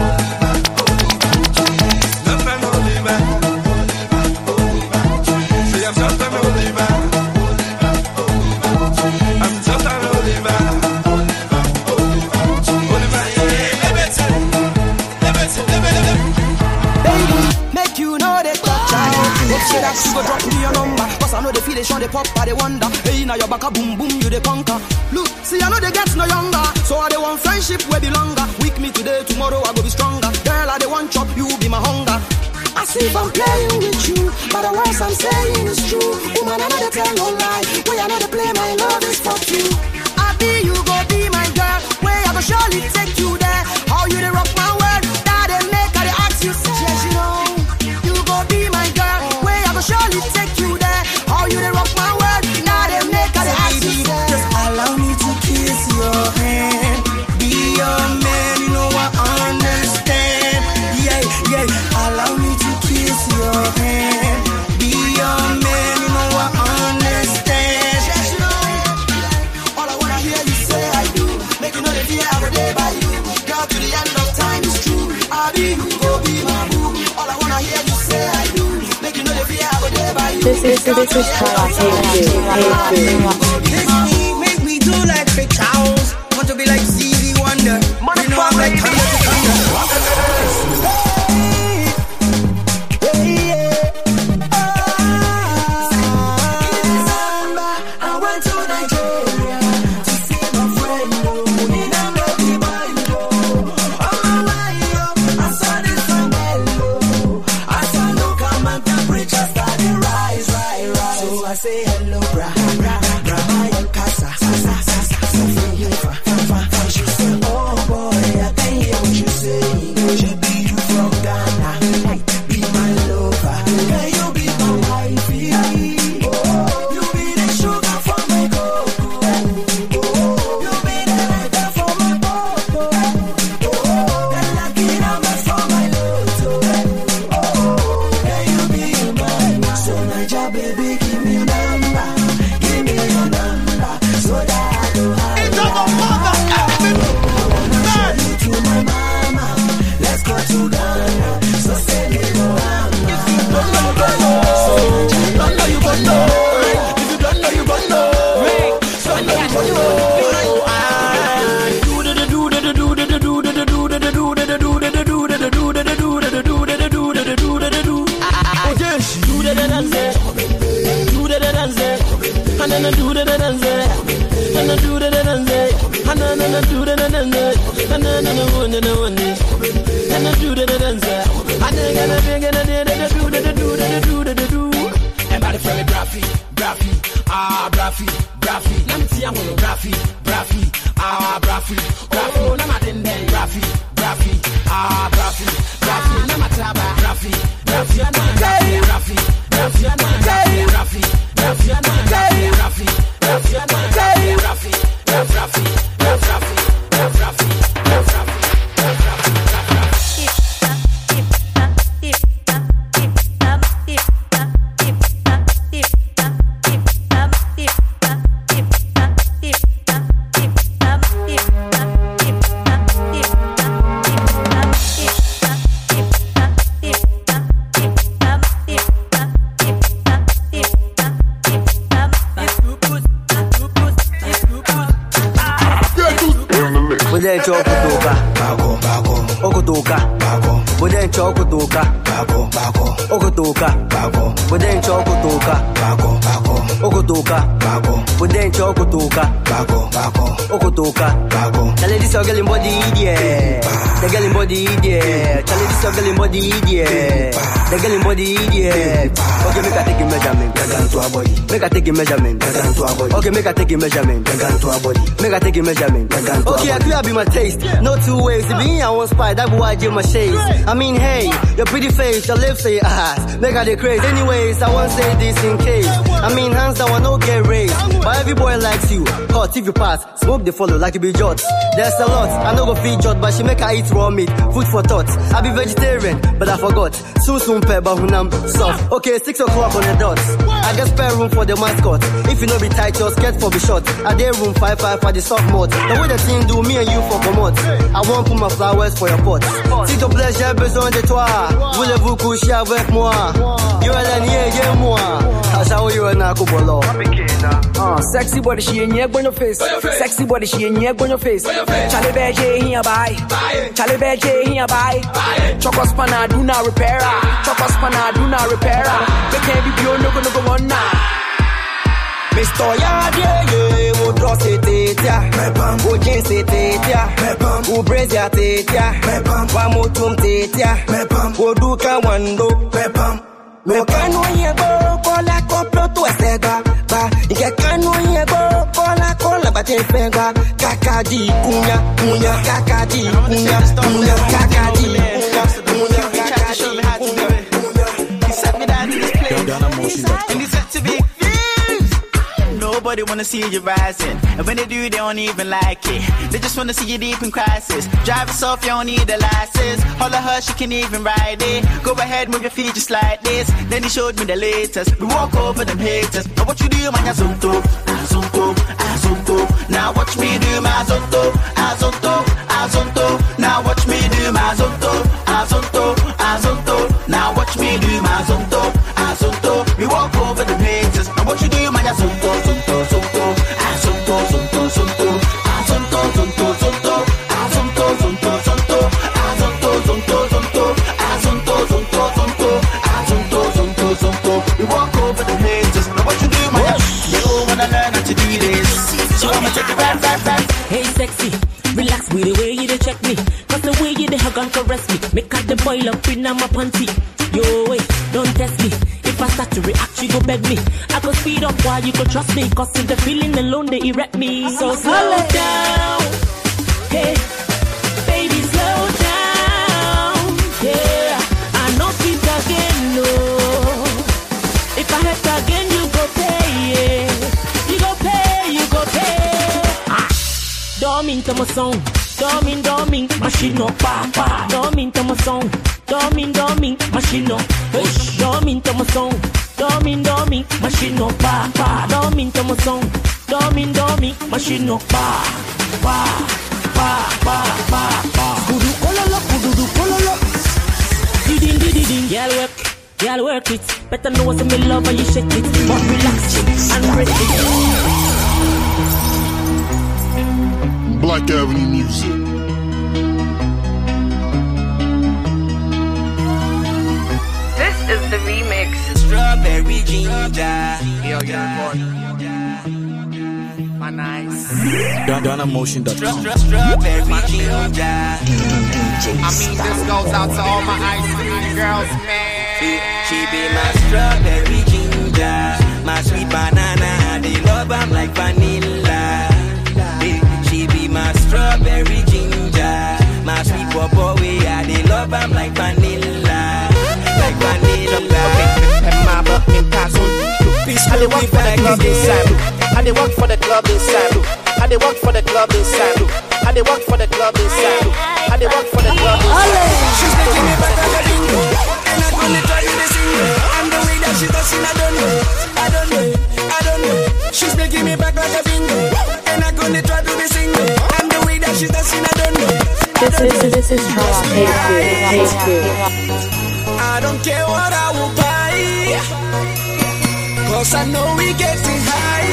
Say that she go drop me your number, cause I know they feel they show they pop, I they wonder. Hey, now your back a boom boom, you they conquer. Look, see I know they get no younger, so I they want friendship where be longer. Weak me today, tomorrow I go be stronger. Girl, I they want chop, you be my hunger. I see if I'm playing with you, but the words I'm saying is true. Woman, I know they tell no lie, way I know they play my love is for you. I be you go be my girl, way I go surely take you there. How you they rock my world, that they make I they ask you, yes you know. You go be my girl, surely take you there. How you they rock my world, now they make her ask you there. Just allow me to kiss your hand, be your man, you know I understand. Yeah, yeah, allow me to kiss your hand, be your man, you know I understand. Yes, you know, all I wanna hear you say I do, make you know the fear every day by you. Girl, to the end of time is true. I be you, go be my boo. All I wanna hear you say I do, make you know the fear every day by you. This is Tara Make me do like fake cows. Want to be like Stevie Wonder. You know I'm like thunder to thunder. I went to Nigeria to see my friend. In a baby boy, on my way up, I saw this fine girl. I saw no come and temperature started rise. So I say hello, bra, my casa, she said, oh boy, I can hear what you say. She be you from Ghana, be my lover. Can you be my wifey? Oh, you be the sugar for my cocoa. Oh, you be the lighter for my cocoa. Oh, the lucky numbers for my lotto. Oh, can you be mine? So Naija baby, give me your number, give me your number, so that I don't have it. To my mama, let's go to Ghana. So say me no mama. If you don't know, you don't know. If you don't know, you don't know. If you don't know, you don't know. So know you don't know. Everybody from me Braffy, Braffy. Let me see I'm on Braffy, Braffy. Oh, now my dende Braffy, Braffy. Now my traba Braffy, Buden chokotoka, bako, bako, okotoka, bako, Buden chokotoka, bako, bako, okotoka, bako, Buden chokotoka, bako, bako, okotoka, bako. Tell this your girl in body idiot. The girl in body idiot. Tell this your girl in body idiot. The girl in body idiot. Okay, make I take a measurement. To our body. Make I take a measurement. To our body. Okay, make I take a measurement. To our body. Make I take a measurement. Okay, I clear be my taste. No two ways. If me I want spy, that boy I give my shades. I mean, hey, your pretty face, your lips say ass. Make I the craze. Anyways, I won't say this in case. I mean, hands down, I no get raised. But every boy likes you. Hot if you pass. Smoke the follow like you be judged. There's a lot. I no go feed judge, but she make her eat raw meat. Food for thought. I be vegetarian, but I forgot. Soon pepper hunam soft. Okay, 6 o'clock on the dot. I get spare room for the mascot. If you no be tight, your skirt for be short. I dare room 5 for the soft mod. The way the thing do, me and you for commode. I won't put my flowers for your pot. Si ton plaît, j'ai besoin de toi. Voulez-vous coucher avec moi? You are the moi. I show you a nakubolo. Sexy body, she in your on your face. Sexy body, she in your on your face. Charlie Berger here buy. Charlie Berger here buy. Choco spanner do not repair. Choco spanner do not repair. They can't be pure, no go on now. Mr. Yadie, wo draw setetia, wo jean setetia, wo brazier tetia, wa motum tetia, wo duka wando, wo kanu yebo kola koplo to esega, ba ike kanu yebo kola bate fega, kakadi kunya, kakadi kunya, kakadi kunya, kakadi. He set me down in this place, and he said to me. Nobody wanna see you rising, and when they do, they don't even like it. They just wanna see you deep in crisis. Drive us off, you don't need a license. Holler her, she can even ride it. Go ahead, move your feet just like this. Then he showed me the latest. We walk over them haters. Now what you do, man? Azonto, azonto, azonto. Now watch me do my azonto, azonto, azonto. Now watch me do my azonto, azonto, azonto. Now watch me do my azonto, azonto. We walk over them haters. Now what you do, man? Azonto. Hey sexy, relax with the way you dey check me. Cause the way you dey hug and caress me, make out the boil up in my panty. Yo, wait, don't test me. If I start to react, you go beg me. I go speed up while you go trust me. Cause if the feeling alone, they erect me. So slow down, hey, baby, slow down. Yeah, I know it again, no. If I hurt again, you go pay, yeah. You go pay, you go pay. Don't mean to my song. Don't mean, machine no pa. Don't mean to my song. Don't mean, machine no. Don't mean to my song. Don't mean, machine no pa. Don't mean to my song. Don't mean, machine no pa. Kudu kololo. Diding. Girl work it. Better know what's in me love when you shake it. But relax and break it. Black Avenue Music. This is the remix. Strawberry ginger. Yo, my nice. DonnaMotion.com. Strawberry ginger. I mean, this goes out to all my ice cream girls, man. She be my strawberry ginger, my sweet banana. They love I'm like vanilla. She be my strawberry ginger, my sweet purple way. They love I'm like vanilla, like vanilla. I dey work for the club inside. I dey work for the club inside. I dey work for the club inside. I dey work for the club inside. I dey work for the club inside. She's making me back like a bingo, and I'm gonna try you the single. And the way that she does it, I don't know. She's making me back like a bingo, and I'm gonna try to be single. And the way that she does it, I don't know. This is Trap. I don't care what I will buy, cause I know we getting high.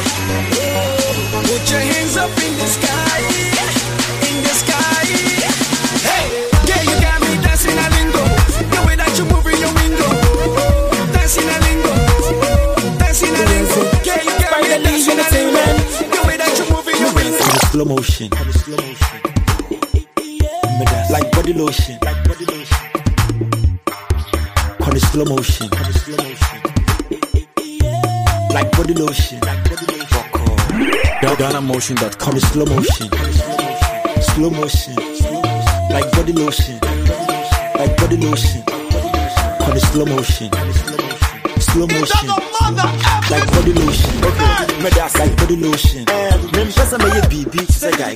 Put your hands up in the sky, in the sky. Hey, yeah, you got me dancing, I slow motion. Like body lotion. On the slow motion. Like body lotion. DanaMotion.com. The slow motion. Slow motion. Like body lotion. Like body lotion. On the slow motion. Slow motion. Like body lotion. Okay. Like body lotion. Name person may be beat. Say guy.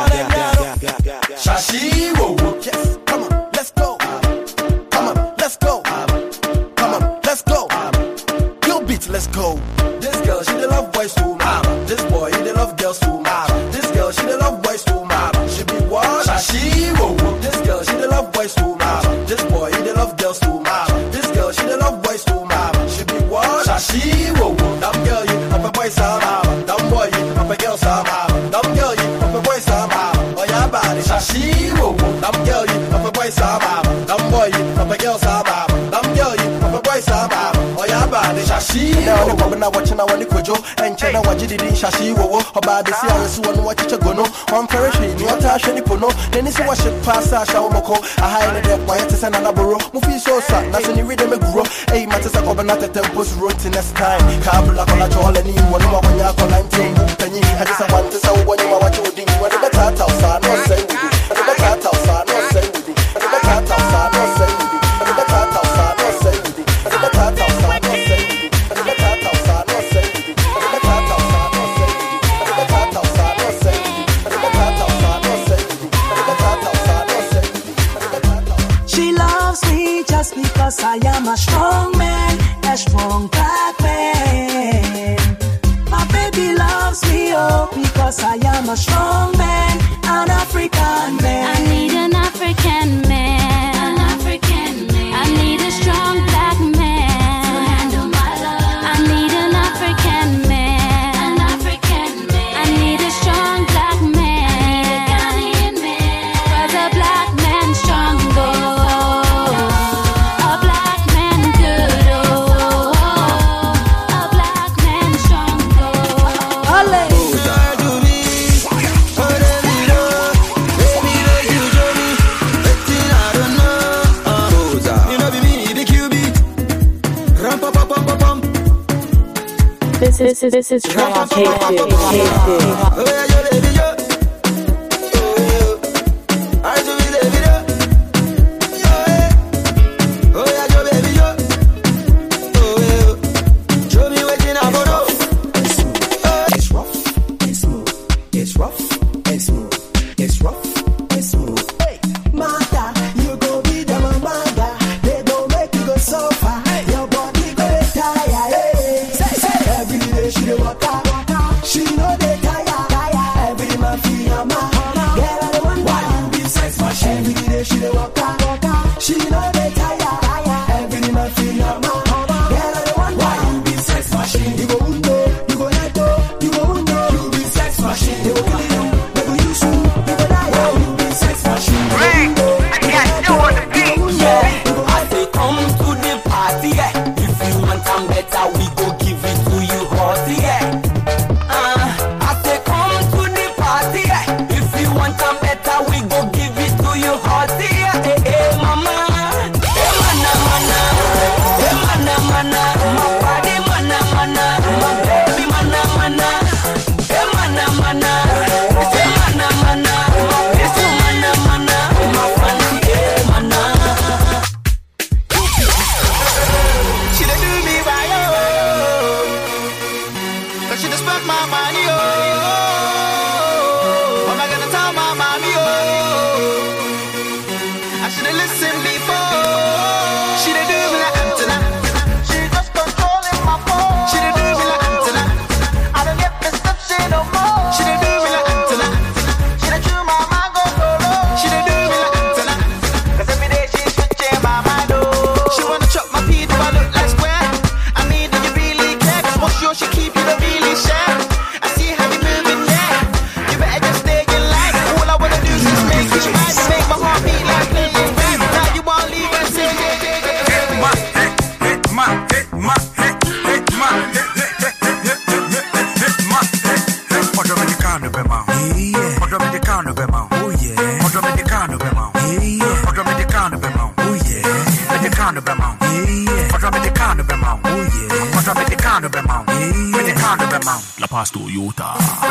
Shashi, whoa, whoa. Yes, come on, let's go. Come on, let's go. Come on, let's go. Yo, beat, let's go. This girl, she the love boys too, mama. This boy, he the love girls too, mama. This girl, she the love boys too, mama. She be what? Shashi, whoa, whoa. This girl, she the love boys too, mama. This boy, he the love girls too, mama. This girl, she the love boys too, mama. She be what? Shashi, whoa, whoa. Dumb girl, you up a boy, mama. Dumb boy, you up a girl, mama. Dumb girl, you up a boy, mama. Oh, yeah, body, shashi, whoa, whoa. Dumb girl, you up a boy, mama. Dumb boy, you up a girl, mama. Dumb girl, you up a boy, mama. Oh, yeah, body, shashi. Now, the woman I watching, I want to go and China, what you did in shashi, whoa, about the CRS, one watch it go no. One perish, you want to ash any pono. Then it's a wash it past Shawmoko. I hide the quiet to send another borough. Movie so sad, nothing you read them grow. Hey, matters are over not a temple's road to next time. Kabula, all and you want to when you're calling Penny. I just want to say when you are watching with you. When the cat house are not saying with you. And the cat house are not saying with you. And the cat house are not saying with you. And the cat house are not saying with you. And the cat house are not saying with you. And the cat house are not saying with you. And the cat house are not saying with you. And the cat house are not saying with you. And the cat house are not saying with you. And the cat house are not saying with you. She loves me just because I am a strong man, a strong black man. My baby loves me, oh, because I am a strong man, an African man. I need an African man, an African man. I need a strong black man to handle my love. I need an African man, an African man. I need a strong black man, I need a Ghanaian man. 'Cause a black man strong, oh, a black man good, oh, a black man strong, oh. This is Tryout She know they tire. La Paz Toyota.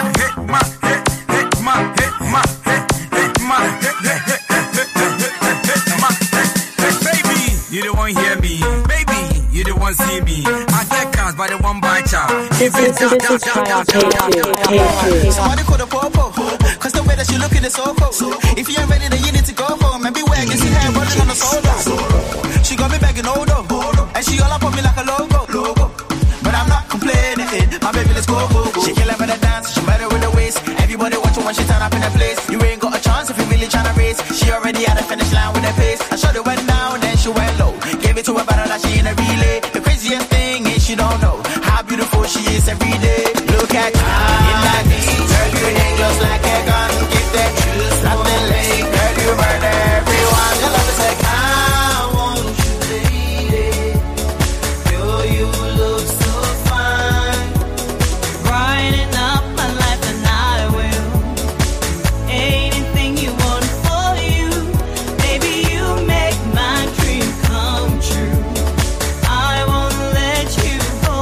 Baby, you don't want hear me. Baby, you don't want see me. I get cars by the one by child. This is Triumph K2. Somebody call the popo, cause the way that she looking is so cool. If you ain't ready, then you need to go home. Maybe where I can see her running on the solo. She got me begging Odo, and she all up on me like a logo. But I'm not complaining, my baby, let's go. She kill her with the dance, she better with the waist. Everybody watching when she turn up in the place. You ain't got a chance if you really tryna race. She already at the finish line with her pace. I shot it went down, then she went low. Gave it to her better that she in a relay. The craziest thing is she don't know how beautiful she is every day. Look at her in that beat, girl, you hang just like a gun. Get that juice, nothing late, girl, you murder everyone. Your love is like I want you, lady. Girl, you look so fine, Brighten up my life and I will. Anything you want for you. Baby, you make my dream come true. I won't let you go.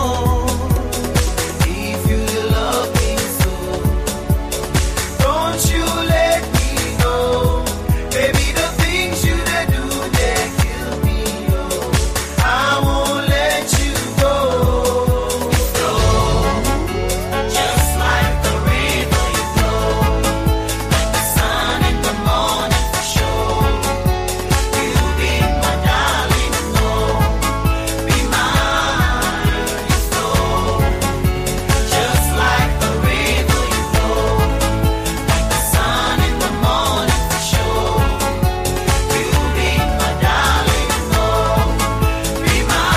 if you love me so. Don't you let me go. Baby, the things you that do, they kill me, yo. I won't let you go. Just like the river you flow, like the sun in the morning for sure. You be my darling, no, be mine, you flow. Just like the river you flow, like the sun in the morning for sure. You be my darling, no, be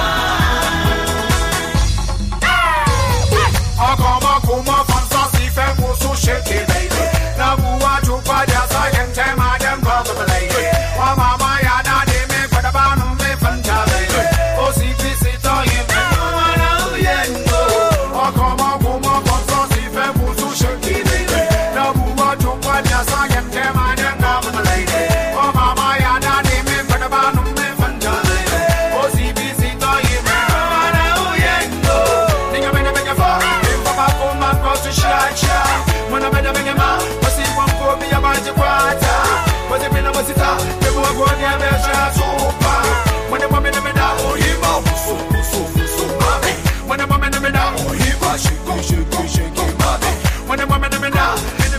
Akoma fantasy femo so shake baby. Na buwa chupa dia sa yente ma dem brother lady. Wa mama ya na de me kwada banu me fanta baby. O si pisi to you me na yendo. Akoma fantasy femo so shake baby. Na buwa chupa dia sa yente ma dem brother lady. Wa mama ya na de me kwada banu me fanta baby. O si pisi to you me na yendo. Ninga me na fa. To shacha, when I'm in a minima, was it one for me about the quarter? Was it been a wasita? The more going to be a super. When the woman in the middle, oh, he so, mommy. When the woman in the middle, oh, he was shake, mommy. When the woman in the middle,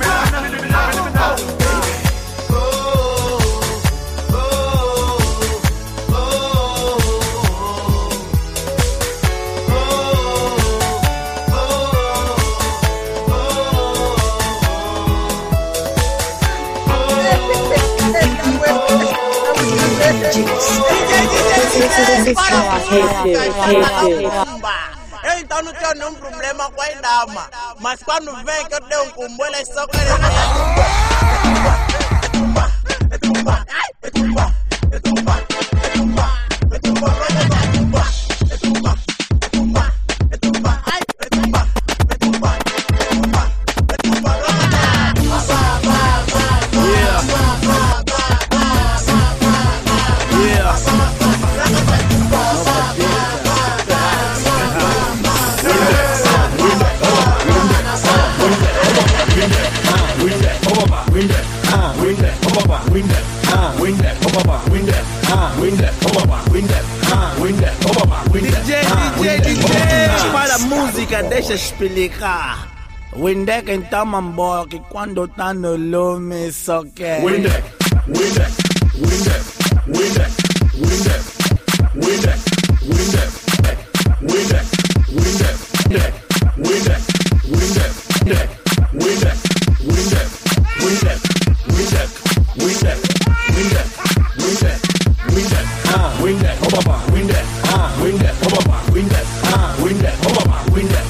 This is Triumph K2. Então não tem nenhum problema com a dama, mas quando vem que eu tenho um combo, ele só quer Para música, deixa explicar. Windek então mambo que quando tá no lume só quer. Windek.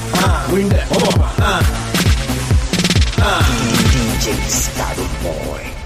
DJ Starry Boy.